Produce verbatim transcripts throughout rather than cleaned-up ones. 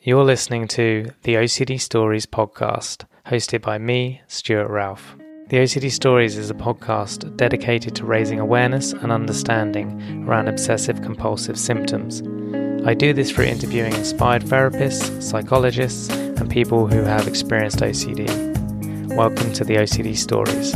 You're listening to the O C D Stories podcast, hosted by me, Stuart Ralph. The O C D Stories is a podcast dedicated to raising awareness and understanding around obsessive-compulsive symptoms. I do this through interviewing inspired therapists, psychologists, and people who have experienced O C D. Welcome to the O C D Stories.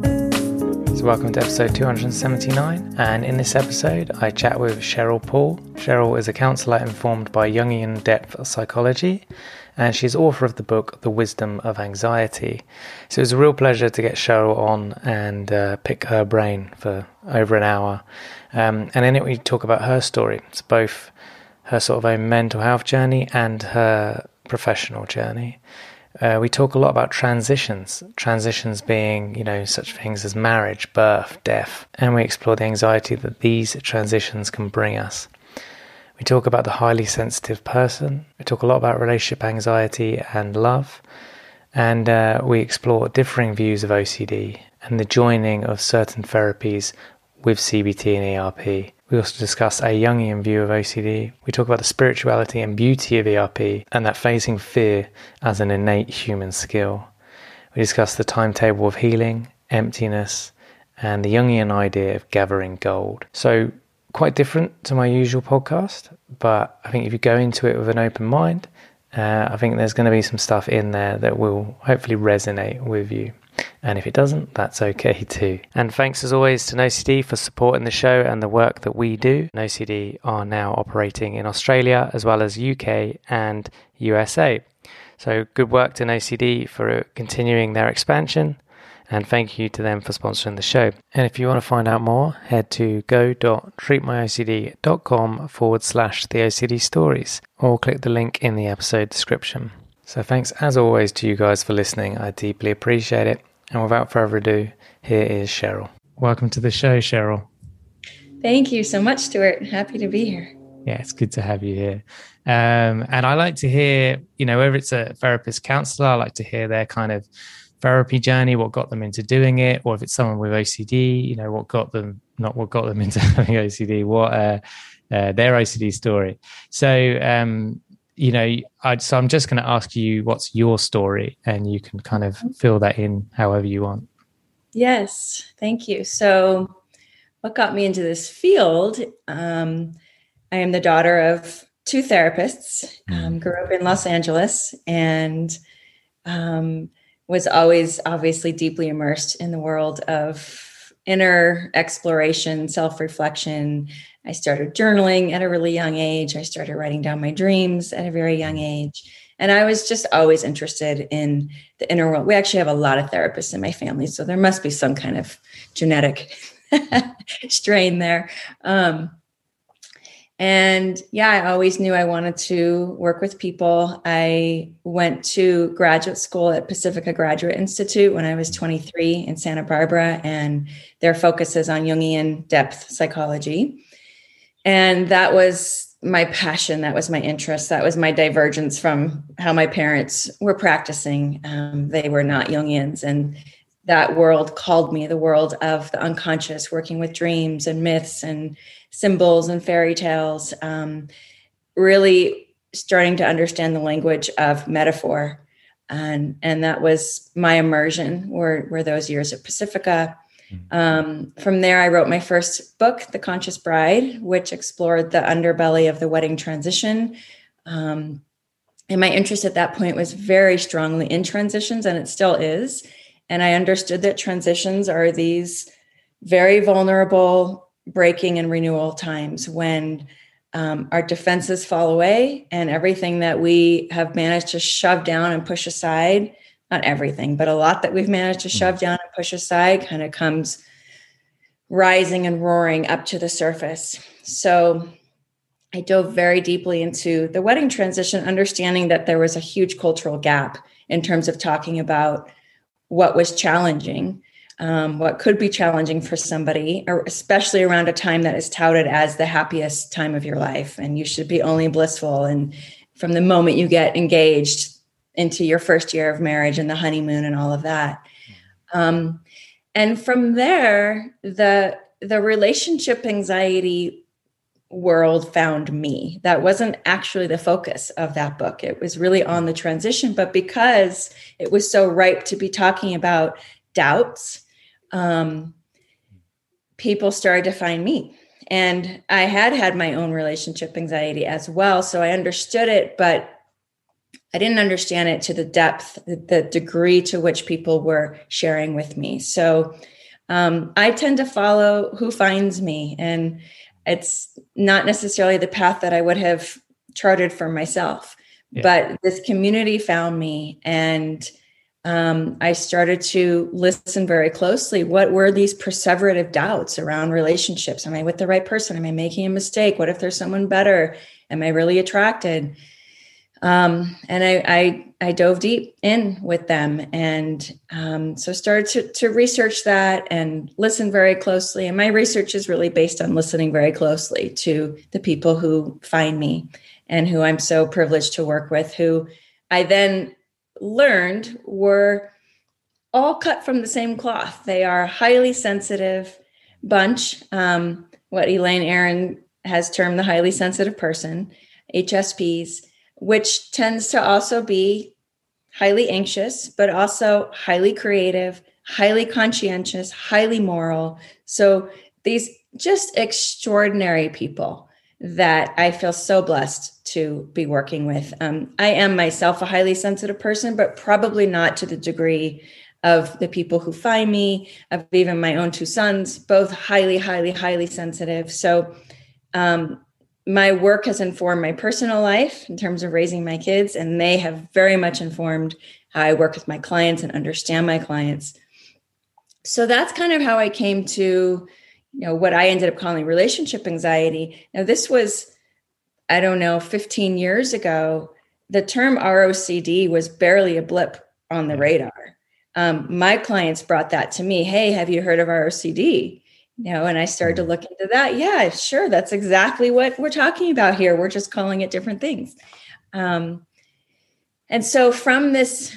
So welcome to episode two hundred seventy-nine, and in this episode I chat with Cheryl Paul. Cheryl is a counsellor informed by Jungian depth psychology, and she's author of the book The Wisdom of Anxiety. So it was a real pleasure to get Cheryl on and uh, pick her brain for over an hour. Um, and in it we talk about her story. It's both her sort of own mental health journey and her professional journey. Uh, we talk a lot about transitions, transitions being, you know, such things as marriage, birth, death, and we explore the anxiety that these transitions can bring us. We talk about the highly sensitive person. We talk a lot about relationship anxiety and love, and uh, we explore differing views of O C D and the joining of certain therapies with C B T and E R P. We also discuss a Jungian view of O C D. We talk about the spirituality and beauty of E R P and that facing fear as an innate human skill. We discuss the timetable of healing, emptiness, and the Jungian idea of gathering gold. So quite different to my usual podcast, but I think if you go into it with an open mind, uh, I think there's going to be some stuff in there that will hopefully resonate with you. And if it doesn't, that's okay too. And thanks as always to N O C D for supporting the show and the work that we do. N O C D are now operating in Australia as well as U K and U S A. So good work to N O C D for continuing their expansion. And thank you to them for sponsoring the show. And if you want to find out more, head to go.treatmyocd.com forward slash the OCD stories, or click the link in the episode description. So thanks as always to you guys for listening. I deeply appreciate it. And without further ado, here is Cheryl. Welcome to the show, Cheryl. Thank you so much, Stuart. Happy to be here. Yeah, it's good to have you here. Um, and I like to hear, you know, whether it's a therapist counselor, I like to hear their kind of therapy journey, what got them into doing it, or if it's someone with O C D, you know, what got them, not what got them into having O C D, what uh, uh, their O C D story. So, um, you know, I, so I'm just going to ask you what's your story, and you can kind of fill that in however you want. Yes, thank you. So what got me into this field? Um, I am the daughter of two therapists, um, grew up in Los Angeles, and um, was always obviously deeply immersed in the world of inner exploration, self-reflection. I started journaling at a really young age. I started writing down my dreams at a very young age. And I was just always interested in the inner world. We actually have a lot of therapists in my family, so there must be some kind of genetic strain there. Um, and yeah, I always knew I wanted to work with people. I went to graduate school at Pacifica Graduate Institute when I was twenty-three in Santa Barbara, and their focus is on Jungian depth psychology. And that was my passion. That was my interest. That was my divergence from how my parents were practicing. Um, they were not Jungians. And that world called me, the world of the unconscious, working with dreams and myths and symbols and fairy tales, um, really starting to understand the language of metaphor. And, and that was my immersion, were, were those years at Pacifica. Um, from there, I wrote my first book, The Conscious Bride, which explored the underbelly of the wedding transition. Um, and my interest at that point was very strongly in transitions, and it still is. And I understood that transitions are these very vulnerable breaking and renewal times when um, our defenses fall away and everything that we have managed to shove down and push aside, not everything, but a lot that we've managed to shove down and push aside kind of comes rising and roaring up to the surface. So I dove very deeply into the wedding transition, understanding that there was a huge cultural gap in terms of talking about what was challenging, um, what could be challenging for somebody, or especially around a time that is touted as the happiest time of your life. And you should be only blissful. And from the moment you get engaged into your first year of marriage and the honeymoon and all of that. Um, and from there, the, the relationship anxiety world found me. That wasn't actually the focus of that book. It was really on the transition, but because it was so ripe to be talking about doubts, um, people started to find me. And I had had my own relationship anxiety as well. So I understood it, but I didn't understand it to the depth, the degree to which people were sharing with me. So um, I tend to follow who finds me. And it's not necessarily the path that I would have charted for myself, yeah. But this community found me, and um, I started to listen very closely. What were these perseverative doubts around relationships? Am I with the right person? Am I making a mistake? What if there's someone better? Am I really attracted? Um, and I, I, I dove deep in with them, and um, so started to, to research that and listen very closely. And my research is really based on listening very closely to the people who find me and who I'm so privileged to work with, who I then learned were all cut from the same cloth. They are a highly sensitive bunch, um, what Elaine Aron has termed the highly sensitive person, H S Ps, which tends to also be highly anxious, but also highly creative, highly conscientious, highly moral. So these just extraordinary people that I feel so blessed to be working with. Um, I am myself a highly sensitive person, but probably not to the degree of the people who find me, of even my own two sons, both highly, highly, highly sensitive. So um, my work has informed my personal life in terms of raising my kids, and they have very much informed how I work with my clients and understand my clients. So that's kind of how I came to, you know, what I ended up calling relationship anxiety. Now, this was, I don't know, fifteen years ago. The term R O C D was barely a blip on the radar. Um, my clients brought that to me. Hey, have you heard of R O C D? You know, and I started to look into that. Yeah, sure. That's exactly what we're talking about here. We're just calling it different things. Um, and so from this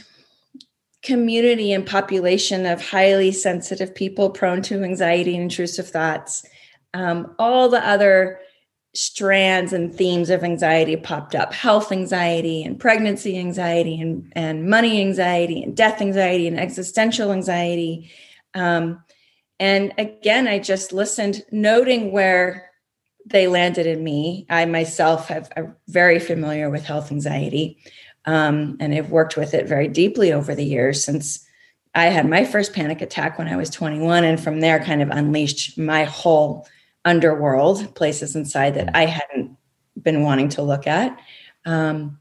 community and population of highly sensitive people prone to anxiety and intrusive thoughts, um, all the other strands and themes of anxiety popped up: health anxiety and pregnancy anxiety and, and money anxiety and death anxiety and existential anxiety. Um, And again, I just listened, noting where they landed in me. I myself have am very familiar with health anxiety, um, and have worked with it very deeply over the years since I had my first panic attack when I was twenty-one. And from there kind of unleashed my whole underworld, places inside that I hadn't been wanting to look at. Um,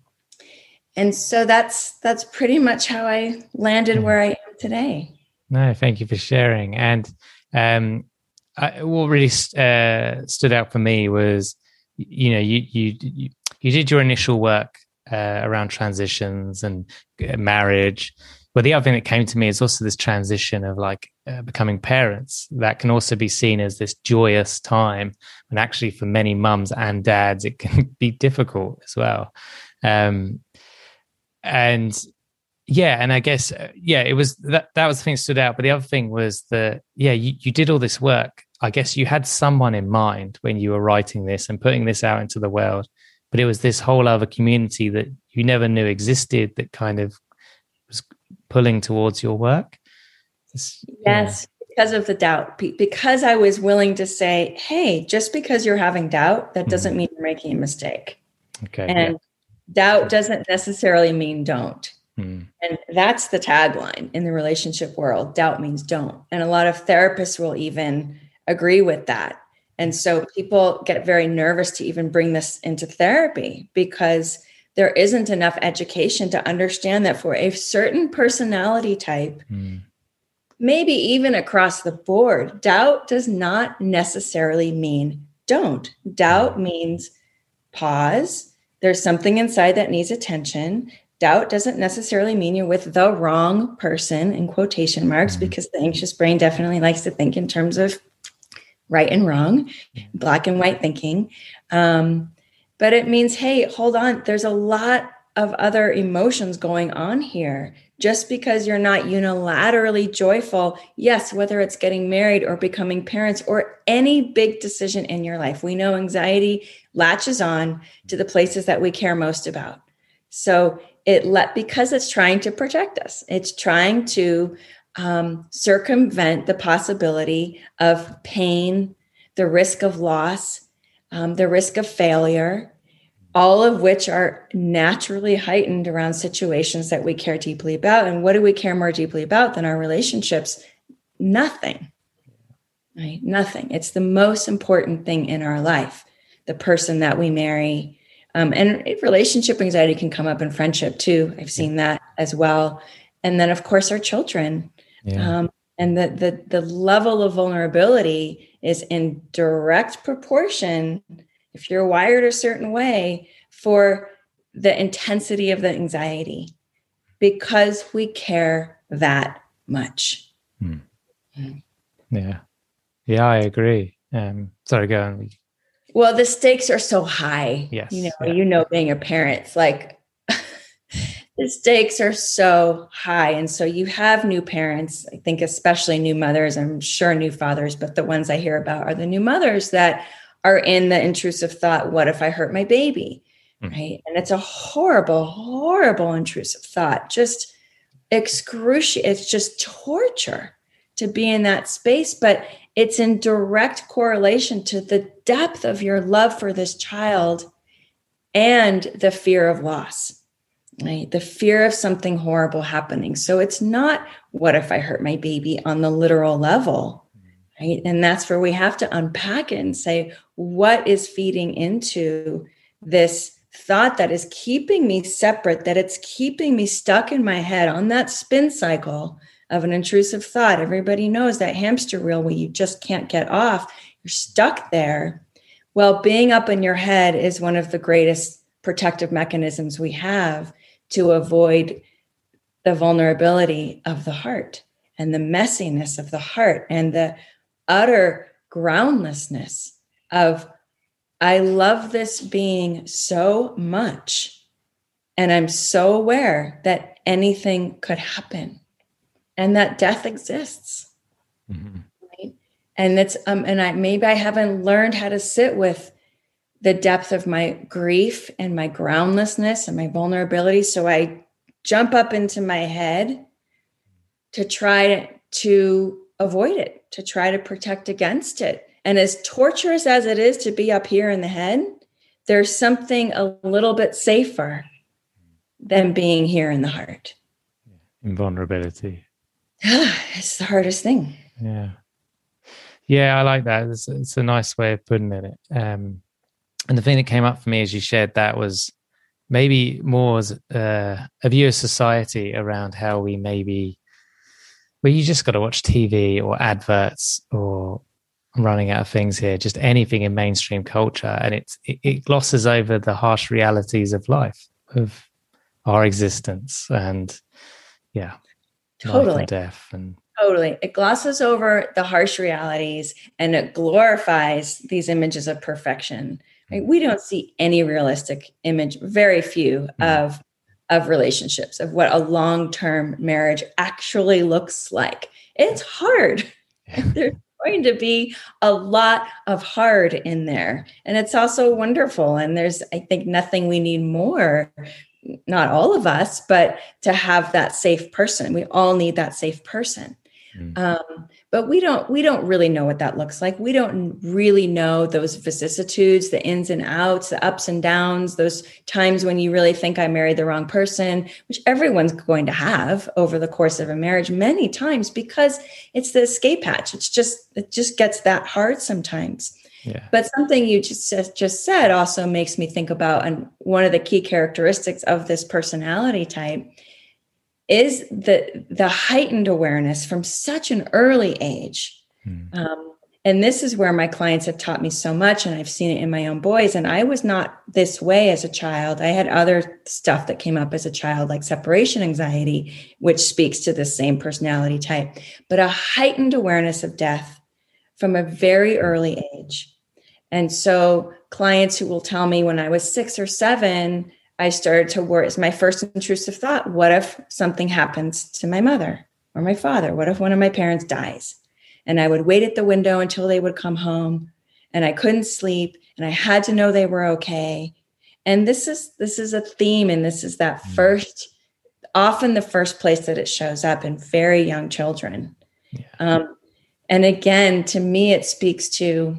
and so that's, that's pretty much how I landed where I am today. No, thank you for sharing. And um, I, what really uh, stood out for me was, you know, you you you, you did your initial work uh, around transitions and marriage. But the other thing that came to me is also this transition of like uh, becoming parents. That can also be seen as this joyous time, and actually for many mums and dads, it can be difficult as well. Um, and Yeah, and I guess, uh, yeah, it was that that was the thing that stood out. But the other thing was that, yeah, you, you did all this work. I guess you had someone in mind when you were writing this and putting this out into the world. But it was this whole other community that you never knew existed that kind of was pulling towards your work. This, yes, yeah. Because of the doubt. Because I was willing to say, hey, just because you're having doubt, that doesn't mm. mean you're making a mistake. Okay. And yeah. doubt doesn't necessarily mean don't. Hmm. And that's the tagline in the relationship world. Doubt means don't. And a lot of therapists will even agree with that. And so people get very nervous to even bring this into therapy because there isn't enough education to understand that for a certain personality type, hmm. maybe even across the board, doubt does not necessarily mean don't. Doubt hmm. means pause. There's something inside that needs attention. Doubt doesn't necessarily mean you're with the wrong person, in quotation marks, mm-hmm. because the anxious brain definitely likes to think in terms of right and wrong, black and white thinking. Um, but it means, hey, hold on. There's a lot of other emotions going on here. Just because you're not unilaterally joyful, yes, whether it's getting married or becoming parents or any big decision in your life, we know anxiety latches on to the places that we care most about. So it let, because it's trying to protect us, it's trying to um, circumvent the possibility of pain, the risk of loss, um, the risk of failure, all of which are naturally heightened around situations that we care deeply about. And what do we care more deeply about than our relationships? Nothing, right? Nothing. It's the most important thing in our life, the person that we marry. Um, and relationship anxiety can come up in friendship too. I've seen that as well. And then, of course, our children. Yeah. Um, and the, the, the level of vulnerability is in direct proportion, if you're wired a certain way, for the intensity of the anxiety, because we care that much. Hmm. Yeah. Yeah, I agree. Um, sorry, go on. Well, the stakes are so high. Yes. You know, yeah. you know, being a parent, it's like the stakes are so high. And so you have new parents, I think, especially new mothers, I'm sure new fathers, but the ones I hear about are the new mothers that are in the intrusive thought, what if I hurt my baby? Mm. Right. And it's a horrible, horrible intrusive thought, just excruciating. It's just torture to be in that space, but it's in direct correlation to the depth of your love for this child and the fear of loss. Right? The fear of something horrible happening. So it's not, what if I hurt my baby on the literal level, right? And that's where we have to unpack it and say, what is feeding into this thought that is keeping me separate, that it's keeping me stuck in my head on that spin cycle of an intrusive thought. Everybody knows that hamster wheel where you just can't get off. You're stuck there. Well, being up in your head is one of the greatest protective mechanisms we have to avoid the vulnerability of the heart and the messiness of the heart and the utter groundlessness of, I love this being so much, and I'm so aware that anything could happen and that death exists. Mm-hmm. Right? And it's, um, and I, maybe I haven't learned how to sit with the depth of my grief and my groundlessness and my vulnerability. So I jump up into my head to try to, to avoid it, to try to protect against it. And as torturous as it is to be up here in the head, there's something a little bit safer than being here in the heart. Invulnerability. It's the hardest thing. Yeah. Yeah, I like that. It's, it's a nice way of putting it. Um, And the thing that came up for me as you shared that was maybe more as uh, a view of society around how we maybe, well, you just got to watch T V or adverts, or I'm running out of things here, just anything in mainstream culture. And it's, it, it glosses over the harsh realities of life, of our existence, and yeah, totally. Life and death. And Totally. It glosses over the harsh realities and it glorifies these images of perfection. Right? We don't see any realistic image, very few mm. of, of relationships, of what a long-term marriage actually looks like. It's hard. Yeah. There's going to be a lot of hard in there. And it's also wonderful. And there's, I think, nothing we need more, not all of us, but to have that safe person. We all need that safe person. Mm. Um, but we don't, we don't really know what that looks like. We don't really know those vicissitudes, the ins and outs, the ups and downs, those times when you really think I married the wrong person, which everyone's going to have over the course of a marriage many times, because it's the escape hatch. It's just, it just gets that hard sometimes. Yeah. But something you just, just said also makes me think about, and one of the key characteristics of this personality type is the, the heightened awareness from such an early age. Mm. Um, and this is where my clients have taught me so much, and I've seen it in my own boys. And I was not this way as a child. I had other stuff that came up as a child, like separation anxiety, which speaks to the same personality type, but a heightened awareness of death from a very early age. And so clients who will tell me when I was six or seven, I started to worry. It's my first intrusive thought. What if something happens to my mother or my father? What if one of my parents dies? And I would wait at the window until they would come home, and I couldn't sleep, and I had to know they were okay. And this is this is a theme, and this is that first, often the first place that it shows up in very young children. Yeah. Um, and again, to me, it speaks to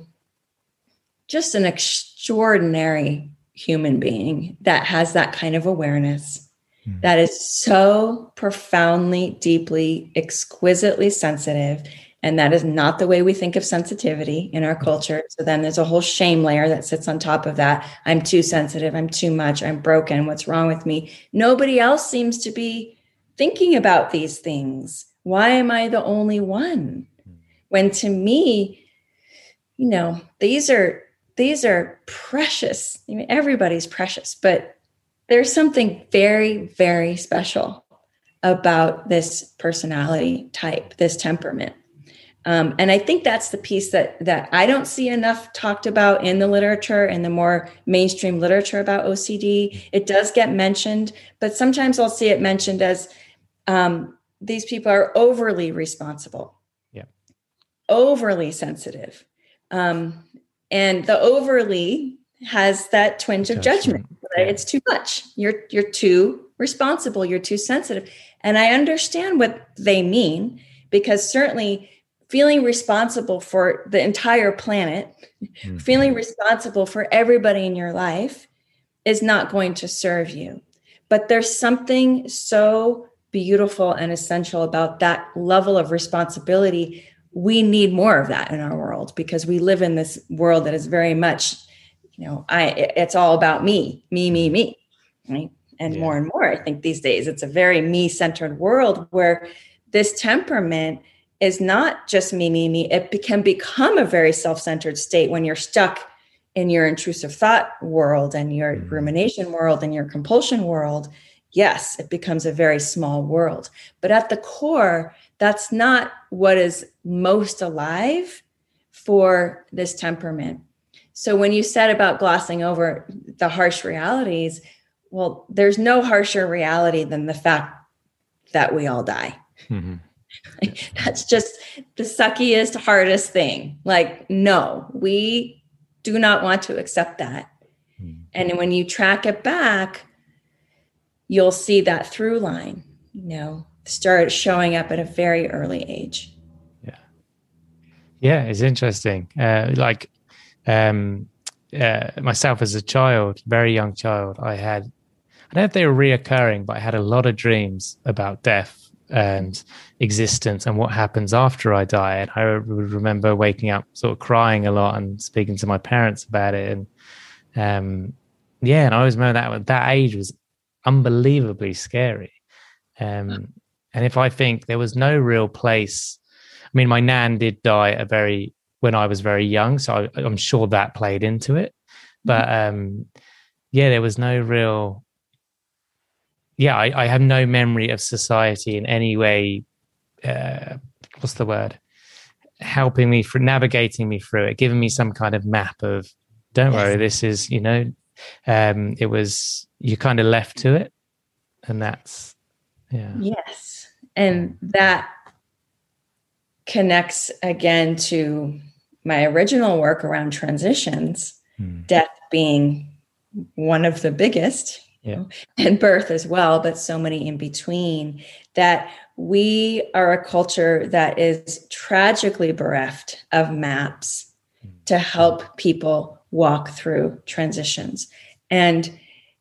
just an extraordinary human being that has that kind of awareness, mm. that is so profoundly, deeply, exquisitely sensitive. And that is not the way we think of sensitivity in our culture. So then there's a whole shame layer that sits on top of that. I'm too sensitive. I'm too much. I'm broken. What's wrong with me? Nobody else seems to be thinking about these things. Why am I the only one? When to me, you know, these are these are precious. I mean, everybody's precious, but there's something very, very special about this personality type, this temperament. Um, and I think that's the piece that that I don't see enough talked about in the literature and the more mainstream literature about O C D. It does get mentioned, but sometimes I'll see it mentioned as um, these people are overly responsible, yeah, overly sensitive. Um, and the overly has that twinge of judgment. Judgment. Right? Yeah. It's too much. You're you're too responsible. You're too sensitive. And I understand what they mean, because certainly feeling responsible for the entire planet, mm-hmm. feeling responsible for everybody in your life is not going to serve you. But there's something so beautiful and essential about that level of responsibility. We need more of that in our world, because we live in this world that is very much, you know, I, it's all about me, me, me, me, right? And yeah. more and more, I think these days, it's a very me-centered world where this temperament is not just me, me, me. It can become a very self-centered state when you're stuck in your intrusive thought world and your mm-hmm. rumination world and your compulsion world. Yes, it becomes a very small world. But at the core, that's not what is most alive for this temperament. So when you said about glossing over the harsh realities, well, there's no harsher reality than the fact that we all die. Mm-hmm. That's just the suckiest, hardest thing. Like, no, we do not want to accept that. Mm-hmm. And when you track it back, you'll see that through line, you know, start showing up at a very early age. Yeah. Yeah, it's interesting. Uh, like um, uh, myself as a child, very young child, I had, I don't know if they were reoccurring, but I had a lot of dreams about death and existence and what happens after I die. And I would remember waking up sort of crying a lot and speaking to my parents about it. And um, yeah, and I always remember that at that age was unbelievably scary. Um, and if I think there was no real place, I mean, my nan did die a very, when I was very young, so I, I'm sure that played into it. But um, yeah, there was no real, yeah, I, I have no memory of society in any way, uh, what's the word, helping me, for navigating me through it, giving me some kind of map of, don't yes. worry, this is, you know, um, it was, you kind of left to it. And that's, yeah. Yes. And that connects again to my original work around transitions, hmm. death being one of the biggest, yeah. you know, and birth as well, but so many in between, that we are a culture that is tragically bereft of maps hmm. to help people walk through transitions. And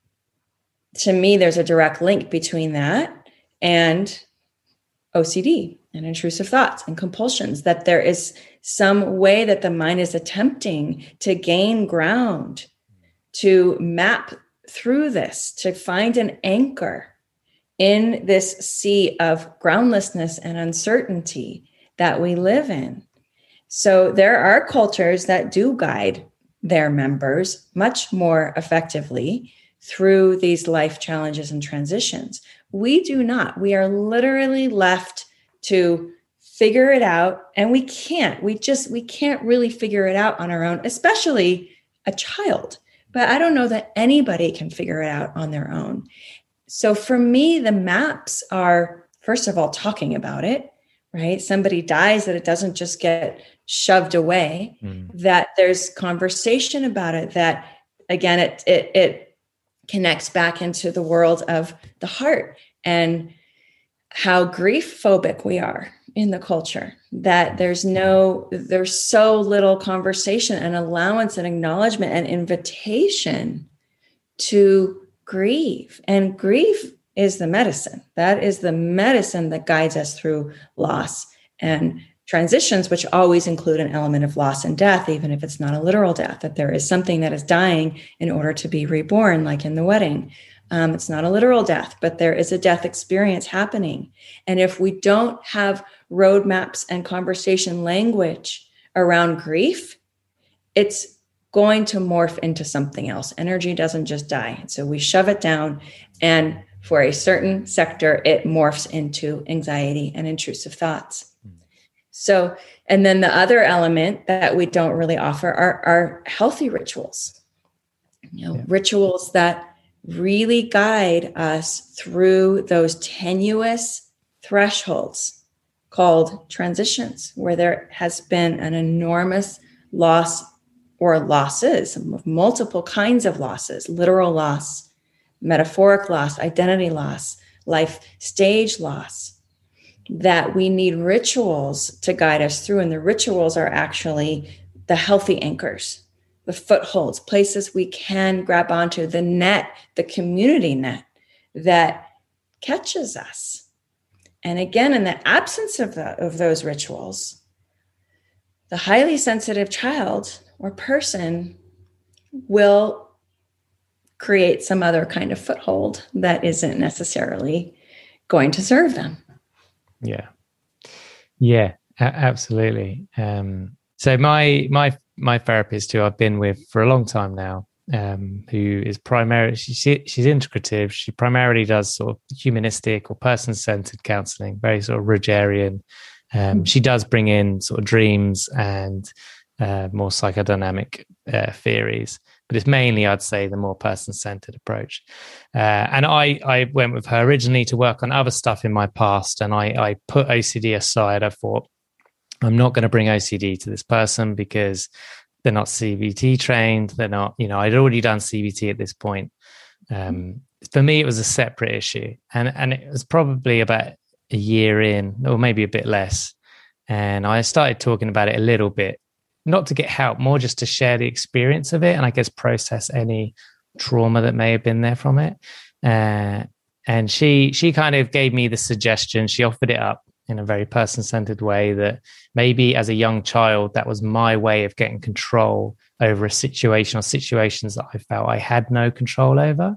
to me, there's a direct link between that and O C D and intrusive thoughts and compulsions, that there is some way that the mind is attempting to gain ground, to map through this, to find an anchor in this sea of groundlessness and uncertainty that we live in. So there are cultures that do guide their members much more effectively through these life challenges and transitions. We do not. We are literally left to figure it out, and we can't. We just, we can't really figure it out on our own, especially a child, but I don't know that anybody can figure it out on their own. So for me, the maps are, first of all, talking about it, right? Somebody dies, that it doesn't just get shoved away, mm. that there's conversation about it, that again, it, it, it connects back into the world of the heart and how grief phobic we are in the culture, that there's no, there's so little conversation and allowance and acknowledgement and invitation to grieve. And grief is the medicine. That is the medicine that guides us through loss and transitions, which always include an element of loss and death, even if it's not a literal death, that there is something that is dying in order to be reborn, like in the wedding. Um, it's not a literal death, but there is a death experience happening. And if we don't have roadmaps and conversation language around grief, it's going to morph into something else. Energy doesn't just die. So we shove it down, and for a certain sector, it morphs into anxiety and intrusive thoughts. So, and then the other element that we don't really offer are, are healthy rituals, you know, yeah. rituals that really guide us through those tenuous thresholds called transitions, where there has been an enormous loss or losses, multiple kinds of losses, literal loss, metaphoric loss, identity loss, life stage loss, that we need rituals to guide us through. And the rituals are actually the healthy anchors, the footholds, places we can grab onto, the net, the community net that catches us. And again, in the absence of, the, of those rituals, the highly sensitive child or person will create some other kind of foothold that isn't necessarily going to serve them. Yeah. Yeah, a- absolutely. Um, so my, my, my therapist, who I've been with for a long time now, um, who is primarily, she, she's integrative. She primarily does sort of humanistic or person-centered counseling, very sort of Rogerian. Um, mm-hmm. She does bring in sort of dreams and uh, more psychodynamic uh, theories, but it's mainly, I'd say, the more person-centered approach. Uh, and I, I went with her originally to work on other stuff in my past, and I, I put O C D aside. I thought, I'm not going to bring O C D to this person because they're not C B T trained. They're not, you know, I'd already done C B T at this point. Um, for me, it was a separate issue. And, and it was probably about a year in, or maybe a bit less. And I started talking about it a little bit, not to get help, more just to share the experience of it, and I guess process any trauma that may have been there from it. Uh, and she she kind of gave me the suggestion. She offered it up in a very person-centered way, that maybe as a young child, that was my way of getting control over a situation or situations that I felt I had no control over.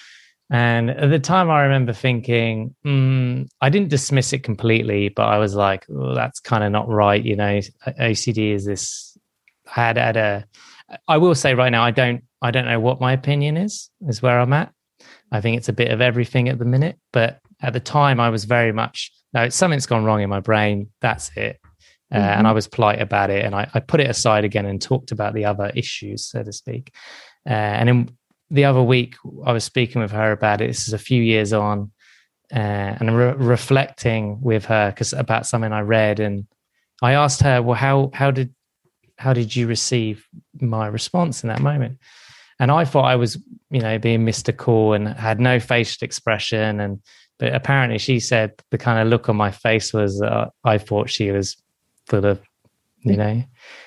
And at the time, I remember thinking, mm, I didn't dismiss it completely, but I was like, oh, that's kind of not right. You know, O C D is this, I had, had a, I will say right now, I don't, I don't know what my opinion is, is where I'm at. I think it's a bit of everything at the minute, but at the time I was very much, no, something's gone wrong in my brain. That's it. Uh, mm-hmm. And I was polite about it. And I, I put it aside again and talked about the other issues, so to speak. Uh, and in the other week, I was speaking with her about it. This is a few years on, uh, and re- reflecting with her because about something I read. And I asked her, well, how, how did, how did you receive my response in that moment? And I thought I was, you know, being mystical and had no facial expression. And, but apparently she said the kind of look on my face was, uh, I thought she was full of, you know,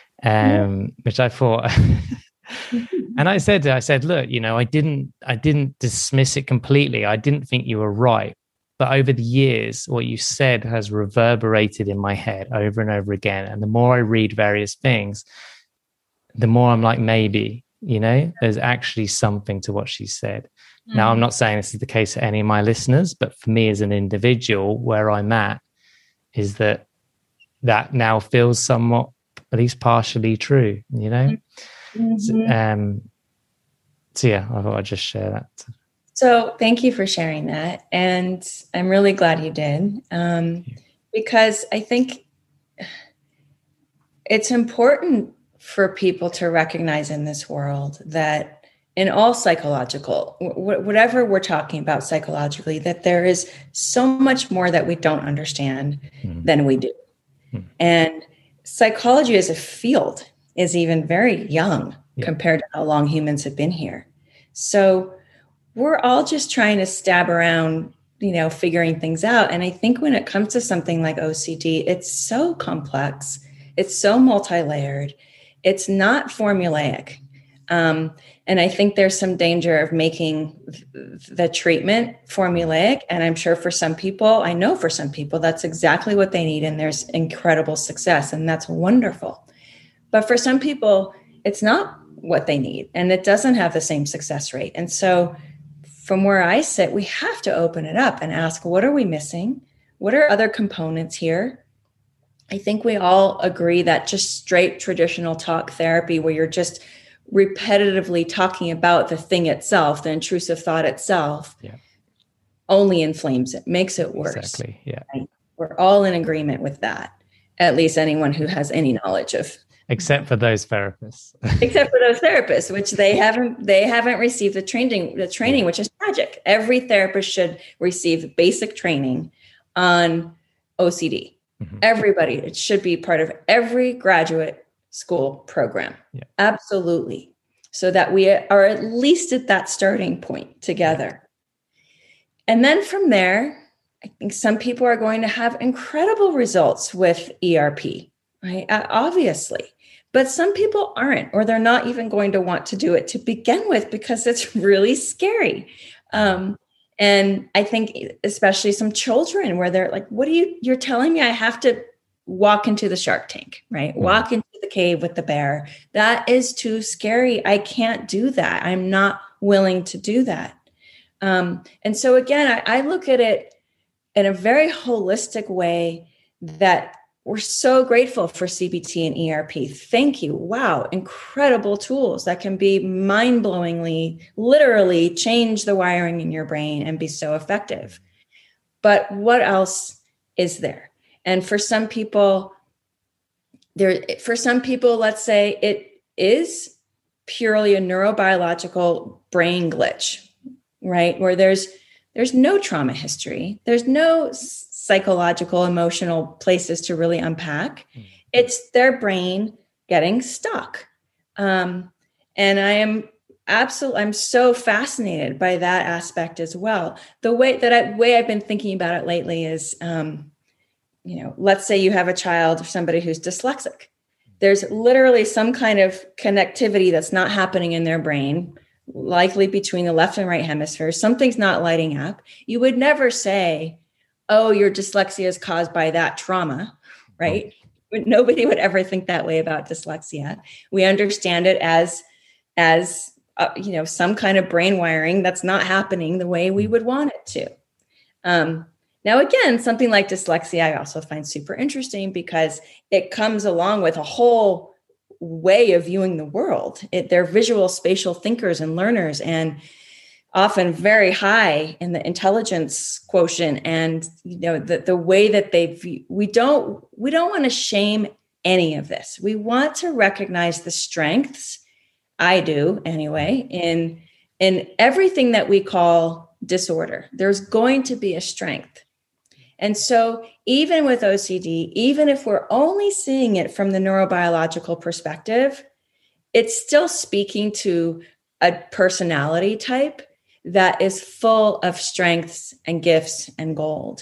um, which I thought, and I said, I said, look, you know, I didn't, I didn't dismiss it completely. I didn't think you were right. But over the years, what you said has reverberated in my head over and over again. And the more I read various things, the more I'm like, maybe, you know, there's actually something to what she said. Mm. Now, I'm not saying this is the case for any of my listeners, but for me as an individual, where I'm at is that that now feels somewhat, at least partially true, you know? Mm-hmm. So, um, so yeah, I thought I'd just share that. So thank you for sharing that. And I'm really glad you did, um, because I think it's important for people to recognize in this world that in all psychological, wh- whatever we're talking about psychologically, that there is so much more that we don't understand mm-hmm. than we do. Mm-hmm. And psychology as a field is even very young yeah. compared to how long humans have been here. So we're all just trying to stab around, you know, figuring things out. And I think when it comes to something like O C D, it's so complex. It's so multi-layered. It's not formulaic. Um, and I think there's some danger of making the treatment formulaic. And I'm sure for some people, I know for some people, that's exactly what they need. And there's incredible success, and that's wonderful. But for some people, it's not what they need, and it doesn't have the same success rate. And so from where I sit, we have to open it up and ask, what are we missing? What are other components here? I think we all agree that just straight traditional talk therapy, where you're just repetitively talking about the thing itself, the intrusive thought itself, yeah. only inflames it, makes it worse. Exactly. Yeah. Right? We're all in agreement with that. At least anyone who has any knowledge of, except for those therapists. except for those therapists, which they haven't they haven't received the training, the training, yeah. which is tragic. Every therapist should receive basic training on O C D. Mm-hmm. Everybody, it should be part of every graduate school program. Yeah. Absolutely. So that we are at least at that starting point together. And then from there, I think some people are going to have incredible results with E R P, right? Obviously. But some people aren't, or they're not even going to want to do it to begin with because it's really scary. Um, and I think especially some children where they're like, what are you, you're telling me I have to walk into the shark tank, right? Mm-hmm. Walk into the cave with the bear. That is too scary. I can't do that. I'm not willing to do that. Um, and so again, I, I look at it in a very holistic way that we're so grateful for C B T and E R P. Thank you. Wow. Incredible tools that can be mind-blowingly, literally change the wiring in your brain and be so effective. But what else is there? And for some people, there, for some people, let's say it is purely a neurobiological brain glitch, right? Where there's there's no trauma history. There's no psychological, emotional places to really unpack. Mm-hmm. It's their brain getting stuck. Um, and I am absolutely, I'm so fascinated by that aspect as well. The way that I, way I've been thinking about it lately is, um, you know, let's say you have a child or somebody who's dyslexic. There's literally some kind of connectivity that's not happening in their brain, likely between the left and right hemispheres. Something's not lighting up. You would never say, oh, your dyslexia is caused by that trauma, right? Oh. Nobody would ever think that way about dyslexia. We understand it as, as uh, you know, some kind of brain wiring that's not happening the way we would want it to. Um, now, again, something like dyslexia, I also find super interesting because it comes along with a whole way of viewing the world. It, they're visual spatial thinkers and learners, and often very high in the intelligence quotient. And, you know, the, the way that they view, we don't, we don't want to shame any of this. We want to recognize the strengths, I do anyway, in, in everything that we call disorder. There's going to be a strength. And so even with O C D, even if we're only seeing it from the neurobiological perspective, it's still speaking to a personality type that is full of strengths and gifts and gold.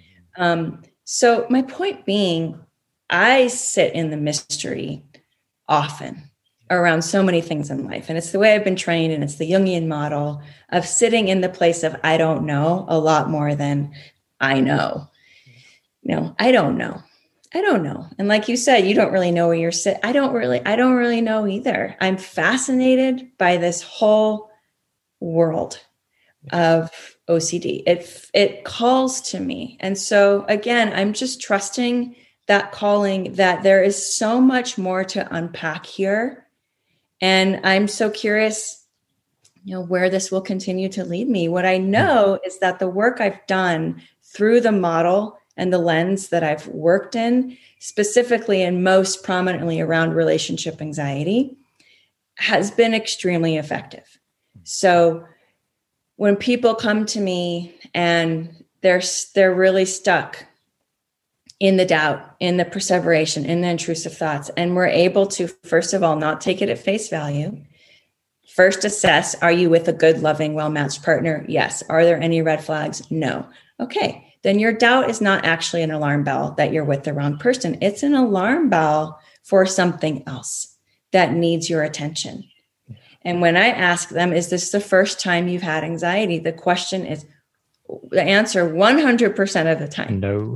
Um, so my point being, I sit in the mystery often around so many things in life. And it's the way I've been trained, and it's the Jungian model of sitting in the place of I don't know a lot more than I know. You know, I don't know. I don't know. And like you said, you don't really know where you're sitting. I don't really, I don't really know either. I'm fascinated by this whole world of O C D. It, it calls to me. And so again, I'm just trusting that calling, that there is so much more to unpack here. And I'm so curious, you know, where this will continue to lead me. What I know is that the work I've done through the model and the lens that I've worked in, specifically and most prominently around relationship anxiety, has been extremely effective. So when people come to me and they're they're really stuck in the doubt, in the perseveration, in the intrusive thoughts, and we're able to, first of all, not take it at face value. First assess, are you with a good, loving, well-matched partner? Yes. Are there any red flags? No. Okay. Then your doubt is not actually an alarm bell that you're with the wrong person. It's an alarm bell for something else that needs your attention. And when I ask them, is this the first time you've had anxiety? The question is, the answer one hundred percent of the time. No.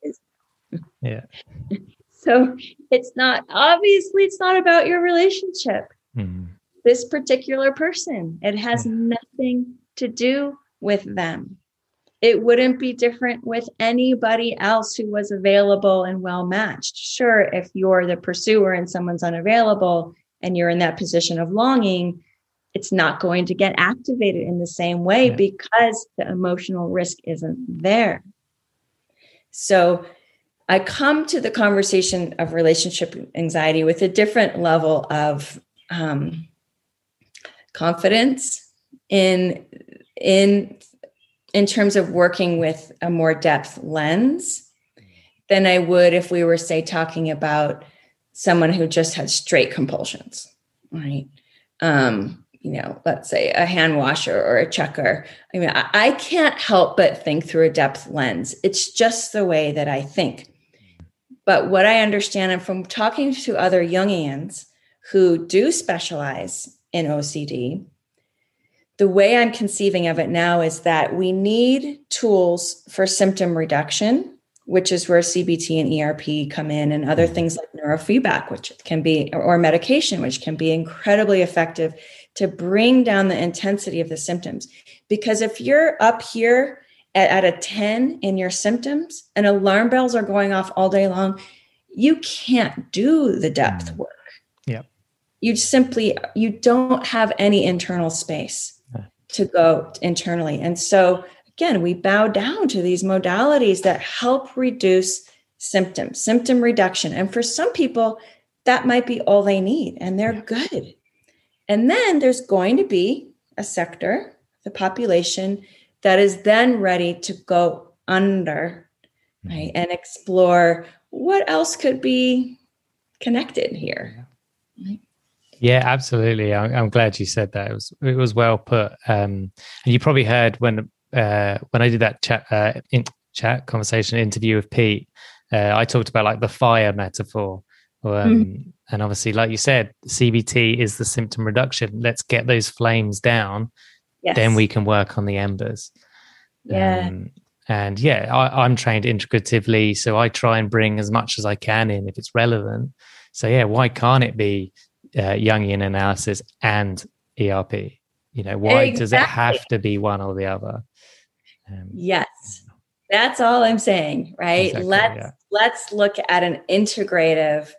Yeah. So it's not, obviously it's not about your relationship. Mm-hmm. This particular person, it has yeah. nothing to do with them. It wouldn't be different with anybody else who was available and well matched. Sure, if you're the pursuer and someone's unavailable and you're in that position of longing, it's not going to get activated in the same way yeah. because the emotional risk isn't there. So I come to the conversation of relationship anxiety with a different level of um, confidence in, in, in terms of working with a more depth lens than I would if we were, say, talking about someone who just had straight compulsions, right? Um, you know, let's say a hand washer or a checker. I mean, I, I can't help but think through a depth lens. It's just the way that I think. But what I understand, and from talking to other Jungians who do specialize in O C D, the way I'm conceiving of it now is that we need tools for symptom reduction, which is where C B T and E R P come in, and other things like neurofeedback, which can be, or medication, which can be incredibly effective to bring down the intensity of the symptoms. Because if you're up here at, at a ten in your symptoms and alarm bells are going off all day long, you can't do the depth work. Yeah. You simply, you don't have any internal space to go internally. And so again, we bow down to these modalities that help reduce symptoms, symptom reduction. And for some people, that might be all they need, and they're good. And then there's going to be a sector, the population, that is then ready to go under, right, and explore what else could be connected here. Right? Yeah, absolutely. I'm, I'm glad you said that. It was it was well put. Um, and you probably heard when uh, when I did that chat uh, in, chat conversation interview with Pete, uh, I talked about like the fire metaphor. Um, mm-hmm. And obviously, like you said, C B T is the symptom reduction. Let's get those flames down. Yes. Then we can work on the embers. Yeah. Um, and yeah, I, I'm trained integratively, so I try and bring as much as I can in if it's relevant. So yeah, why can't it be uh, Jungian analysis and E R P? You know, why exactly. does it have to be one or the other? Um, yes, that's all I'm saying, right? Exactly, let's yeah. let's look at an integrative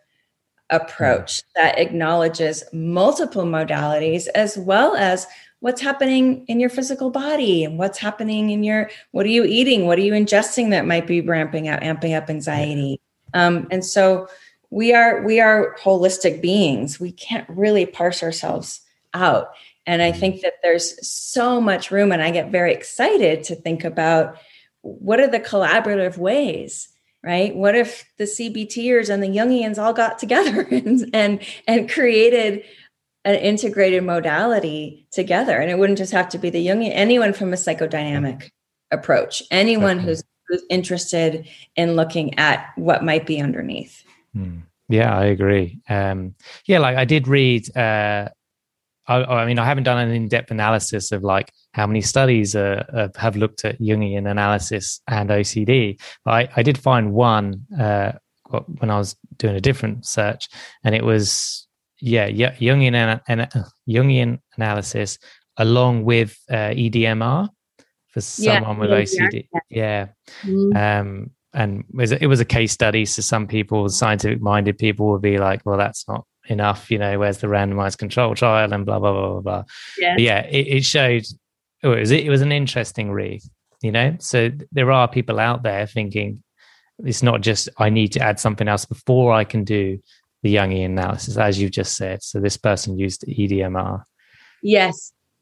approach yeah. that acknowledges multiple modalities as well as what's happening in your physical body and what's happening in your, what are you eating? What are you ingesting that might be ramping up, amping up anxiety? Yeah. Um, and so we are, we are holistic beings. We can't really parse ourselves out. And I think that there's so much room, and I get very excited to think about what are the collaborative ways, right? What if the C B Ters and the Jungians all got together and, and, and created an integrated modality together? And it wouldn't just have to be the Jungian, anyone from a psychodynamic approach, anyone okay. who's, who's interested in looking at what might be underneath. Hmm. Yeah, I agree. Um, yeah, like I did read, uh, I, I mean, I haven't done an in-depth analysis of like how many studies uh, uh, have looked at Jungian analysis and O C D. But I, I did find one uh, when I was doing a different search, and it was, yeah, Jungian, an, uh, Jungian analysis along with uh, E D M R for someone yeah, with O C D. Yeah. Mm-hmm. Um, and it was, it was a case study. So some people, scientific-minded people would be like, well, that's not enough, you know, where's the randomized control trial and blah, blah, blah, blah, blah. Yeah, yeah it, it showed, oh, it was, it was an interesting read, you know? So there are people out there thinking it's not just, I need to add something else before I can do the Jungian analysis, as you just said. So this person used E D M R. Yes.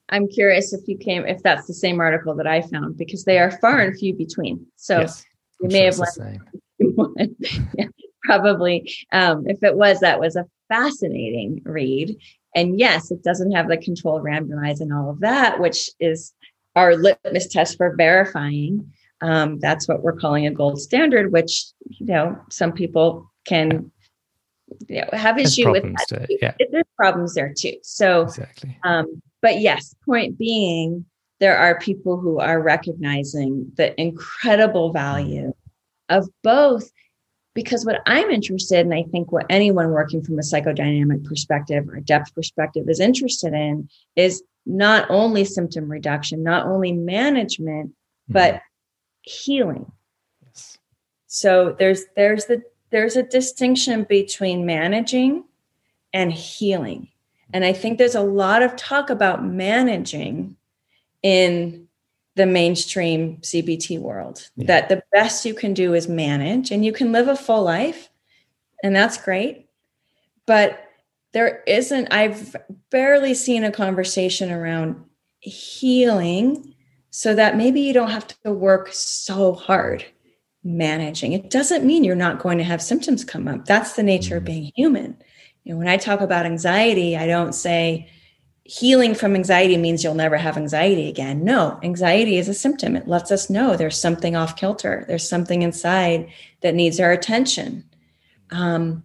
I'm curious if you came, if that's the same article that I found, because they are far and few between. So yes, you I'm may sure have it's the learned same. one. Yeah, probably. Um, if it was, that was a fascinating read. And yes, it doesn't have the controlled randomized and all of that, which is our litmus test for verifying. Um, that's what we're calling a gold standard, which, you know, some people can, you know, have There's issue with problems that. to it. Yeah, There's problems there too. So, exactly. um, but yes, point being, there are people who are recognizing the incredible value mm. of both. Because what I'm interested in, I think what anyone working from a psychodynamic perspective or a depth perspective is interested in, is not only symptom reduction, not only management, mm-hmm. but healing. Yes. So there's there's the there's a distinction between managing and healing. And I think there's a lot of talk about managing in the mainstream C B T world, yeah. that the best you can do is manage, and you can live a full life, and that's great. But there isn't, I've barely seen a conversation around healing so that maybe you don't have to work so hard managing. It doesn't mean you're not going to have symptoms come up. That's the nature mm. of being human. You know, when I talk about anxiety, I don't say healing from anxiety means you'll never have anxiety again. No, anxiety is a symptom. It lets us know there's something off kilter. There's something inside that needs our attention. Um,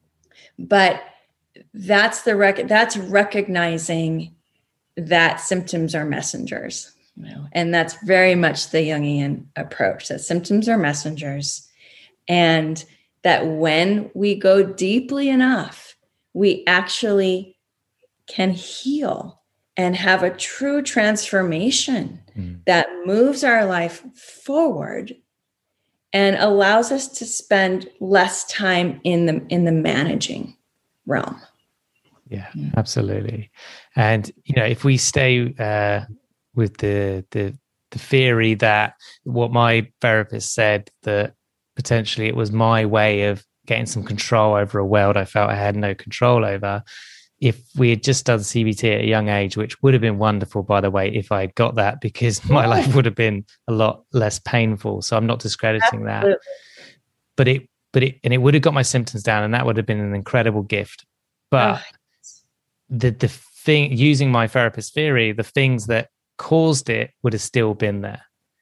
but that's the rec- that's recognizing that symptoms are messengers. You know? And that's very much the Jungian approach, that symptoms are messengers. And that when we go deeply enough, we actually can heal and have a true transformation mm. that moves our life forward and allows us to spend less time in the in the managing realm. Yeah, absolutely. And you know, if we stay uh, with the the the theory that what my therapist said, that potentially it was my way of getting some control over a world I felt I had no control over. If we had just done C B T at a young age, which would have been wonderful, by the way, if I had got that, because my yeah. life would have been a lot less painful. So I'm not discrediting Absolutely. that. But it, but it, and it would have got my symptoms down, and that would have been an incredible gift. But oh. the the thing, using my therapist theory, the things that caused it would have still been there.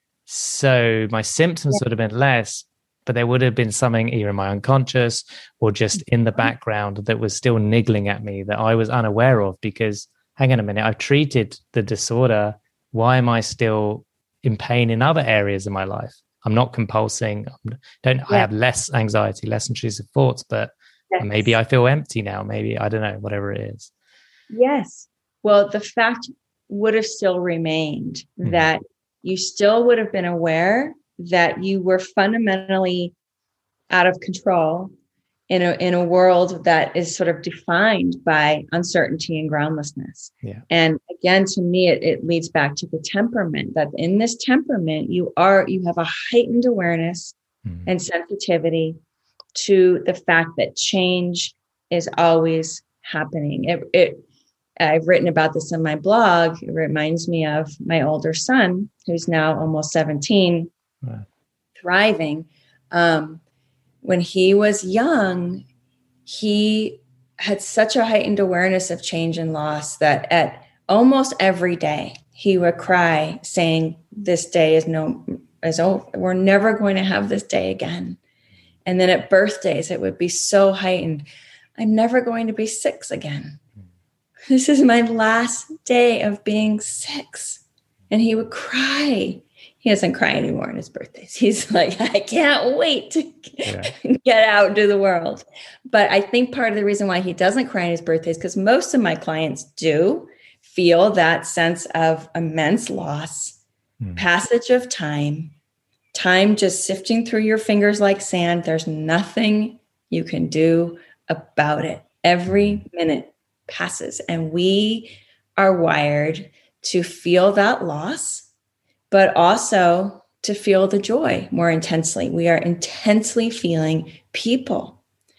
So my symptoms yeah. would have been less, but there would have been something either in my unconscious or just in the background that was still niggling at me that I was unaware of, because hang on a minute, I've treated the disorder. Why am I still in pain in other areas of my life? I'm not compulsing. Don't yeah. I have less anxiety, less intrusive thoughts, but yes. maybe I feel empty now. Maybe, I don't know, whatever it is. Yes. Well, the fact would have still remained mm. that you still would have been aware that you were fundamentally out of control in a in a world that is sort of defined by uncertainty and groundlessness. Yeah. And again, to me, it, it leads back to the temperament, that in this temperament, you are you have a heightened awareness mm. and sensitivity to the fact that change is always happening. It, it I've written about this in my blog. It reminds me of my older son, who's now almost seventeen. Right. Thriving. Um, when he was young, he had such a heightened awareness of change and loss that at almost every day he would cry saying, this day is no, is over. We're never going to have this day again. And then at birthdays, it would be so heightened. I'm never going to be six again. This is my last day of being six. And he would cry. He doesn't cry anymore on his birthdays. He's like, I can't wait to yeah. get out into the world. But I think part of the reason why he doesn't cry on his birthdays, because most of my clients do feel that sense of immense loss, mm. passage of time, time just sifting through your fingers like sand. There's nothing you can do about it. Every minute passes, and we are wired to feel that loss, but also to feel the joy more intensely. We are intensely feeling people.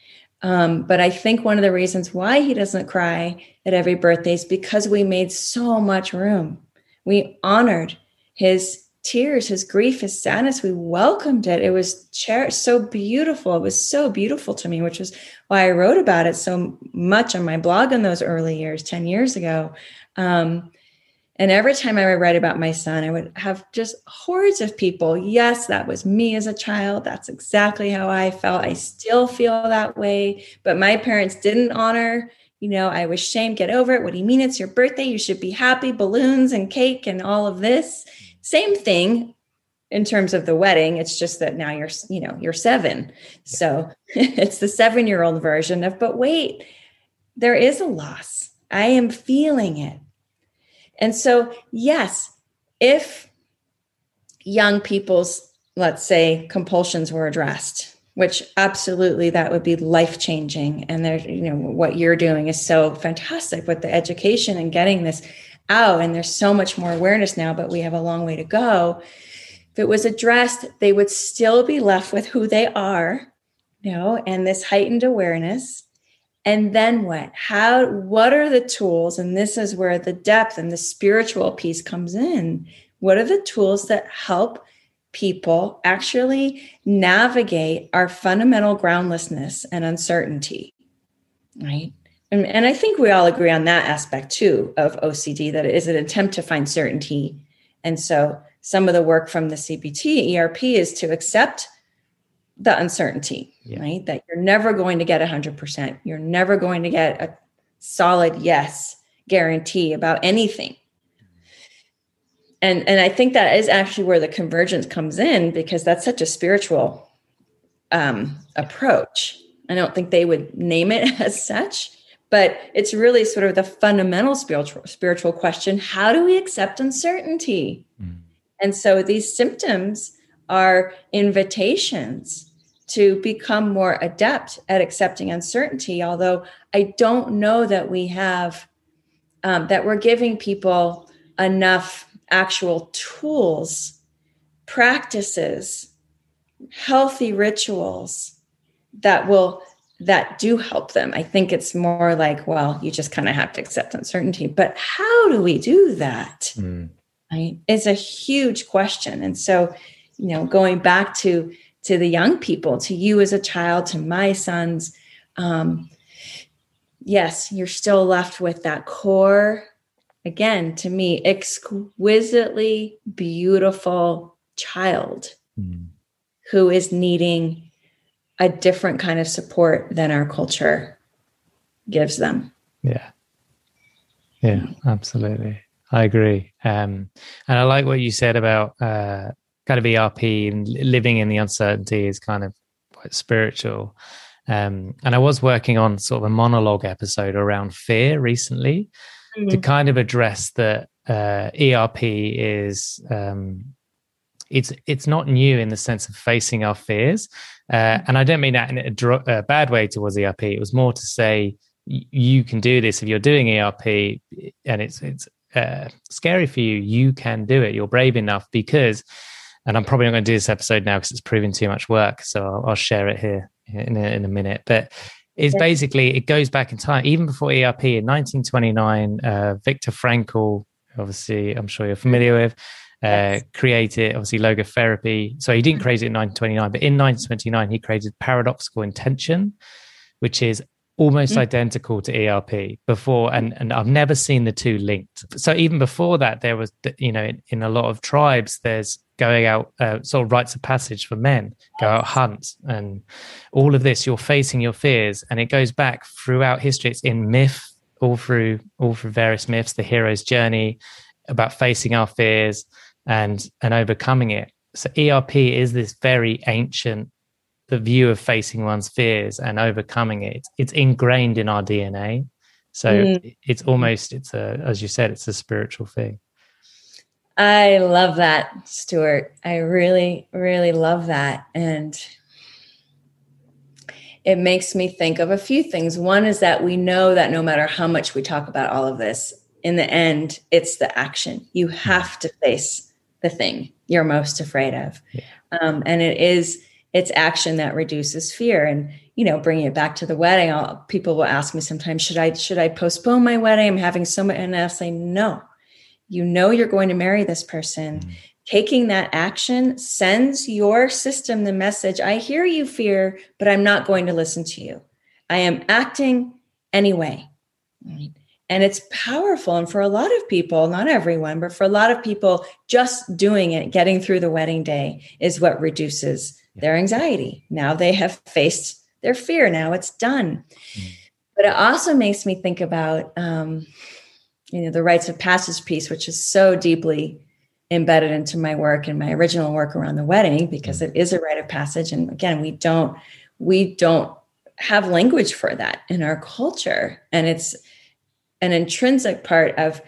Um, but I think one of the reasons why he doesn't cry at every birthday is because we made so much room. We honored his tears, his grief, his sadness. We welcomed it. It was cherished, so beautiful. It was so beautiful to me, which is why I wrote about it so much on my blog in those early years, ten years ago. Um, and every time I would write about my son, I would have just hordes of people. Yes, that was me as a child. That's exactly how I felt. I still feel that way. But my parents didn't honor, you know, I was shamed. Get over it. What do you mean? It's your birthday. You should be happy. Balloons and cake and all of this. Same thing in terms of the wedding. It's just that now you're, you know, you're seven. So it's the seven-year-old version of, but wait, there is a loss. I am feeling it. And so, yes, if young people's, let's say, compulsions were addressed, which absolutely that would be life-changing. And there, you know, what you're doing is so fantastic with the education and getting this out. And there's so much more awareness now, but we have a long way to go. If it was addressed, they would still be left with who they are, you know, and this heightened awareness. And then what? How, what are the tools? And this is where the depth and the spiritual piece comes in. What are the tools that help people actually navigate our fundamental groundlessness and uncertainty, right? And, and I think we all agree on that aspect too of O C D, that it is an attempt to find certainty. And so some of the work from the C B T, E R P is to accept the uncertainty, yeah. right? That you're never going to get one hundred percent. You're never going to get a solid yes guarantee about anything. And, and I think that is actually where the convergence comes in, because that's such a spiritual um, approach. I don't think they would name it as such, but it's really sort of the fundamental spiritual spiritual question. How do we accept uncertainty? Mm. And so these symptoms are invitations to become more adept at accepting uncertainty. Although I don't know that we have, um, that we're giving people enough actual tools, practices, healthy rituals that will that do help them. I think it's more like, well, you just kind of have to accept uncertainty. But how do we do that? Mm. Right? It's a huge question. And so, you know, going back to, to the young people, to you as a child, to my sons, um, yes, you're still left with that core, again, to me, exquisitely beautiful child mm. who is needing a different kind of support than our culture gives them. Yeah. Yeah, absolutely. I agree. Um, and I like what you said about uh, kind of E R P and living in the uncertainty is kind of quite spiritual. Um, and I was working on sort of a monologue episode around fear recently mm-hmm. to kind of address that uh, E R P is, um, it's it's not new in the sense of facing our fears. Uh, and I don't mean that in a, dr- a bad way towards E R P. It was more to say, y- you can do this if you're doing E R P and it's it's uh, scary for you. You can do it. You're brave enough because, and I'm probably not going to do this episode now because it's proving too much work. So I'll, I'll share it here in a, in a minute. But it's yeah. basically, it goes back in time. Even before E R P in nineteen twenty-nine, uh, Viktor Frankl, obviously, I'm sure you're familiar with, Uh, yes. created obviously logotherapy. So he didn't create it in nineteen twenty-nine, but in nineteen twenty-nine he created paradoxical intention, which is almost mm-hmm. identical to E R P before, and and I've never seen the two linked. So even before that, there was, you know, in, in a lot of tribes, there's going out uh, sort of rites of passage for men, go out hunt, and all of this. You're facing your fears, and it goes back throughout history. It's in myth, all through all through various myths, the hero's journey about facing our fears and and overcoming it. So E R P is this very ancient, the view of facing one's fears and overcoming it. It's, it's ingrained in our D N A. So mm. it's almost, it's a, as you said, it's a spiritual thing. I love that, Stuart. I really, really love that. And it makes me think of a few things. One is that we know that no matter how much we talk about all of this, in the end, it's the action. You have to face the thing you're most afraid of. Yeah. Um, and it is, it's action that reduces fear. And, you know, bringing it back to the wedding, I'll, people will ask me sometimes, should I, should I postpone my wedding? I'm having so much. And I'll say, no, you know, you're going to marry this person. Mm. Taking that action sends your system the message, I hear you, fear, but I'm not going to listen to you. I am acting anyway. Right? And it's powerful. And for a lot of people, not everyone, but for a lot of people, just doing it, getting through the wedding day is what reduces their anxiety. Now they have faced their fear. Now it's done. Mm. But it also makes me think about, um, you know, the rites of passage piece, which is so deeply embedded into my work and my original work around the wedding, because it is a rite of passage. And again, we don't, we don't have language for that in our culture. And it's an intrinsic part of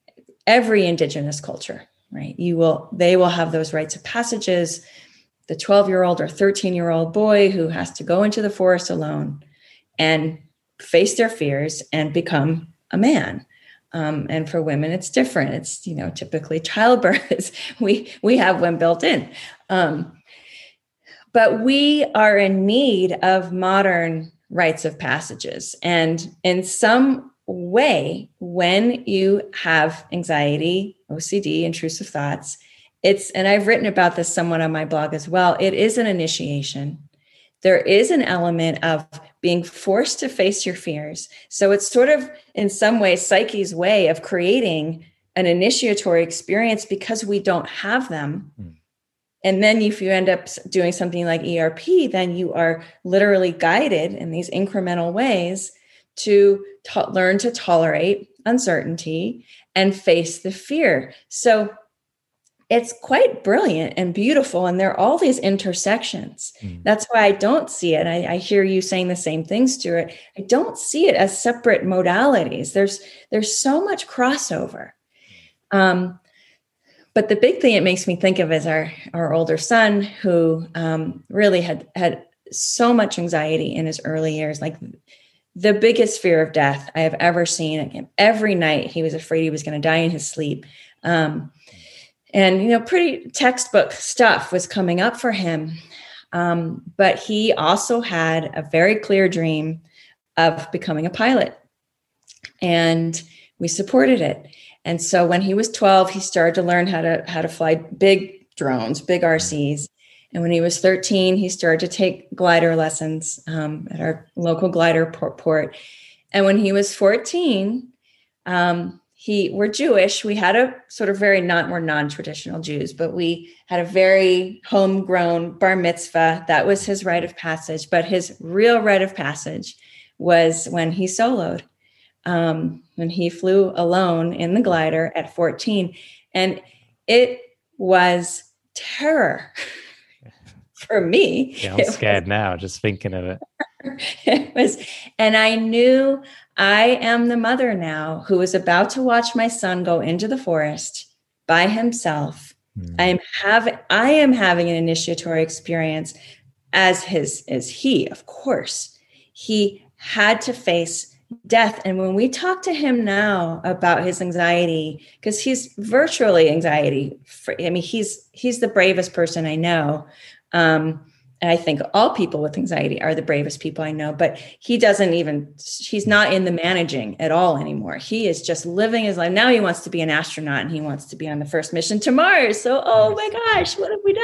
every Indigenous culture, right? You will, they will have those rites of passages. The twelve year old or thirteen year old boy who has to go into the forest alone and face their fears and become a man. Um, and for women, it's different. It's, you know, typically childbirth. we, we have one built in. Um, but we are in need of modern rites of passages. And in some way, when you have anxiety, O C D, intrusive thoughts, it's, and I've written about this somewhat on my blog as well, it is an initiation. There is an element of being forced to face your fears. So it's sort of, in some ways, Psyche's way of creating an initiatory experience because we don't have them. Mm. And then if you end up doing something like E R P, then you are literally guided in these incremental ways to to- learn to tolerate uncertainty and face the fear. So it's quite brilliant and beautiful. And there are all these intersections. Mm. That's why I don't see it. I, I hear you saying the same thing, Stuart. I don't see it as separate modalities. There's, there's so much crossover. Um, but the big thing it makes me think of is our, our older son, who um, really had, had so much anxiety in his early years, like the biggest fear of death I have ever seen. Every night he was afraid he was going to die in his sleep. Um, And, you know, pretty textbook stuff was coming up for him. Um, but he also had a very clear dream of becoming a pilot. And we supported it. And so when he was twelve, he started to learn how to how to fly big drones, big R Cs. And when he was thirteen, he started to take glider lessons um, at our local glider port. And when he was fourteen, um, He, we're Jewish. We had a sort of very non, we're non-traditional Jews, but we had a very homegrown bar mitzvah. That was his rite of passage. But his real rite of passage was when he soloed, um, when he flew alone in the glider at fourteen. And it was terror for me. Yeah, I'm scared was, now just thinking of it. It was, and I knew I am the mother now who is about to watch my son go into the forest by himself. Mm. I am having, I am having an initiatory experience, as his, as he, of course. He had to face death. And when we talk to him now about his anxiety, because he's virtually anxiety free. I mean, he's, he's the bravest person I know. Um, And I think all people with anxiety are the bravest people I know, but he doesn't even, he's not in the managing at all anymore. He is just living his life. Now he wants to be an astronaut and he wants to be on the first mission to Mars. So, oh my gosh, what have we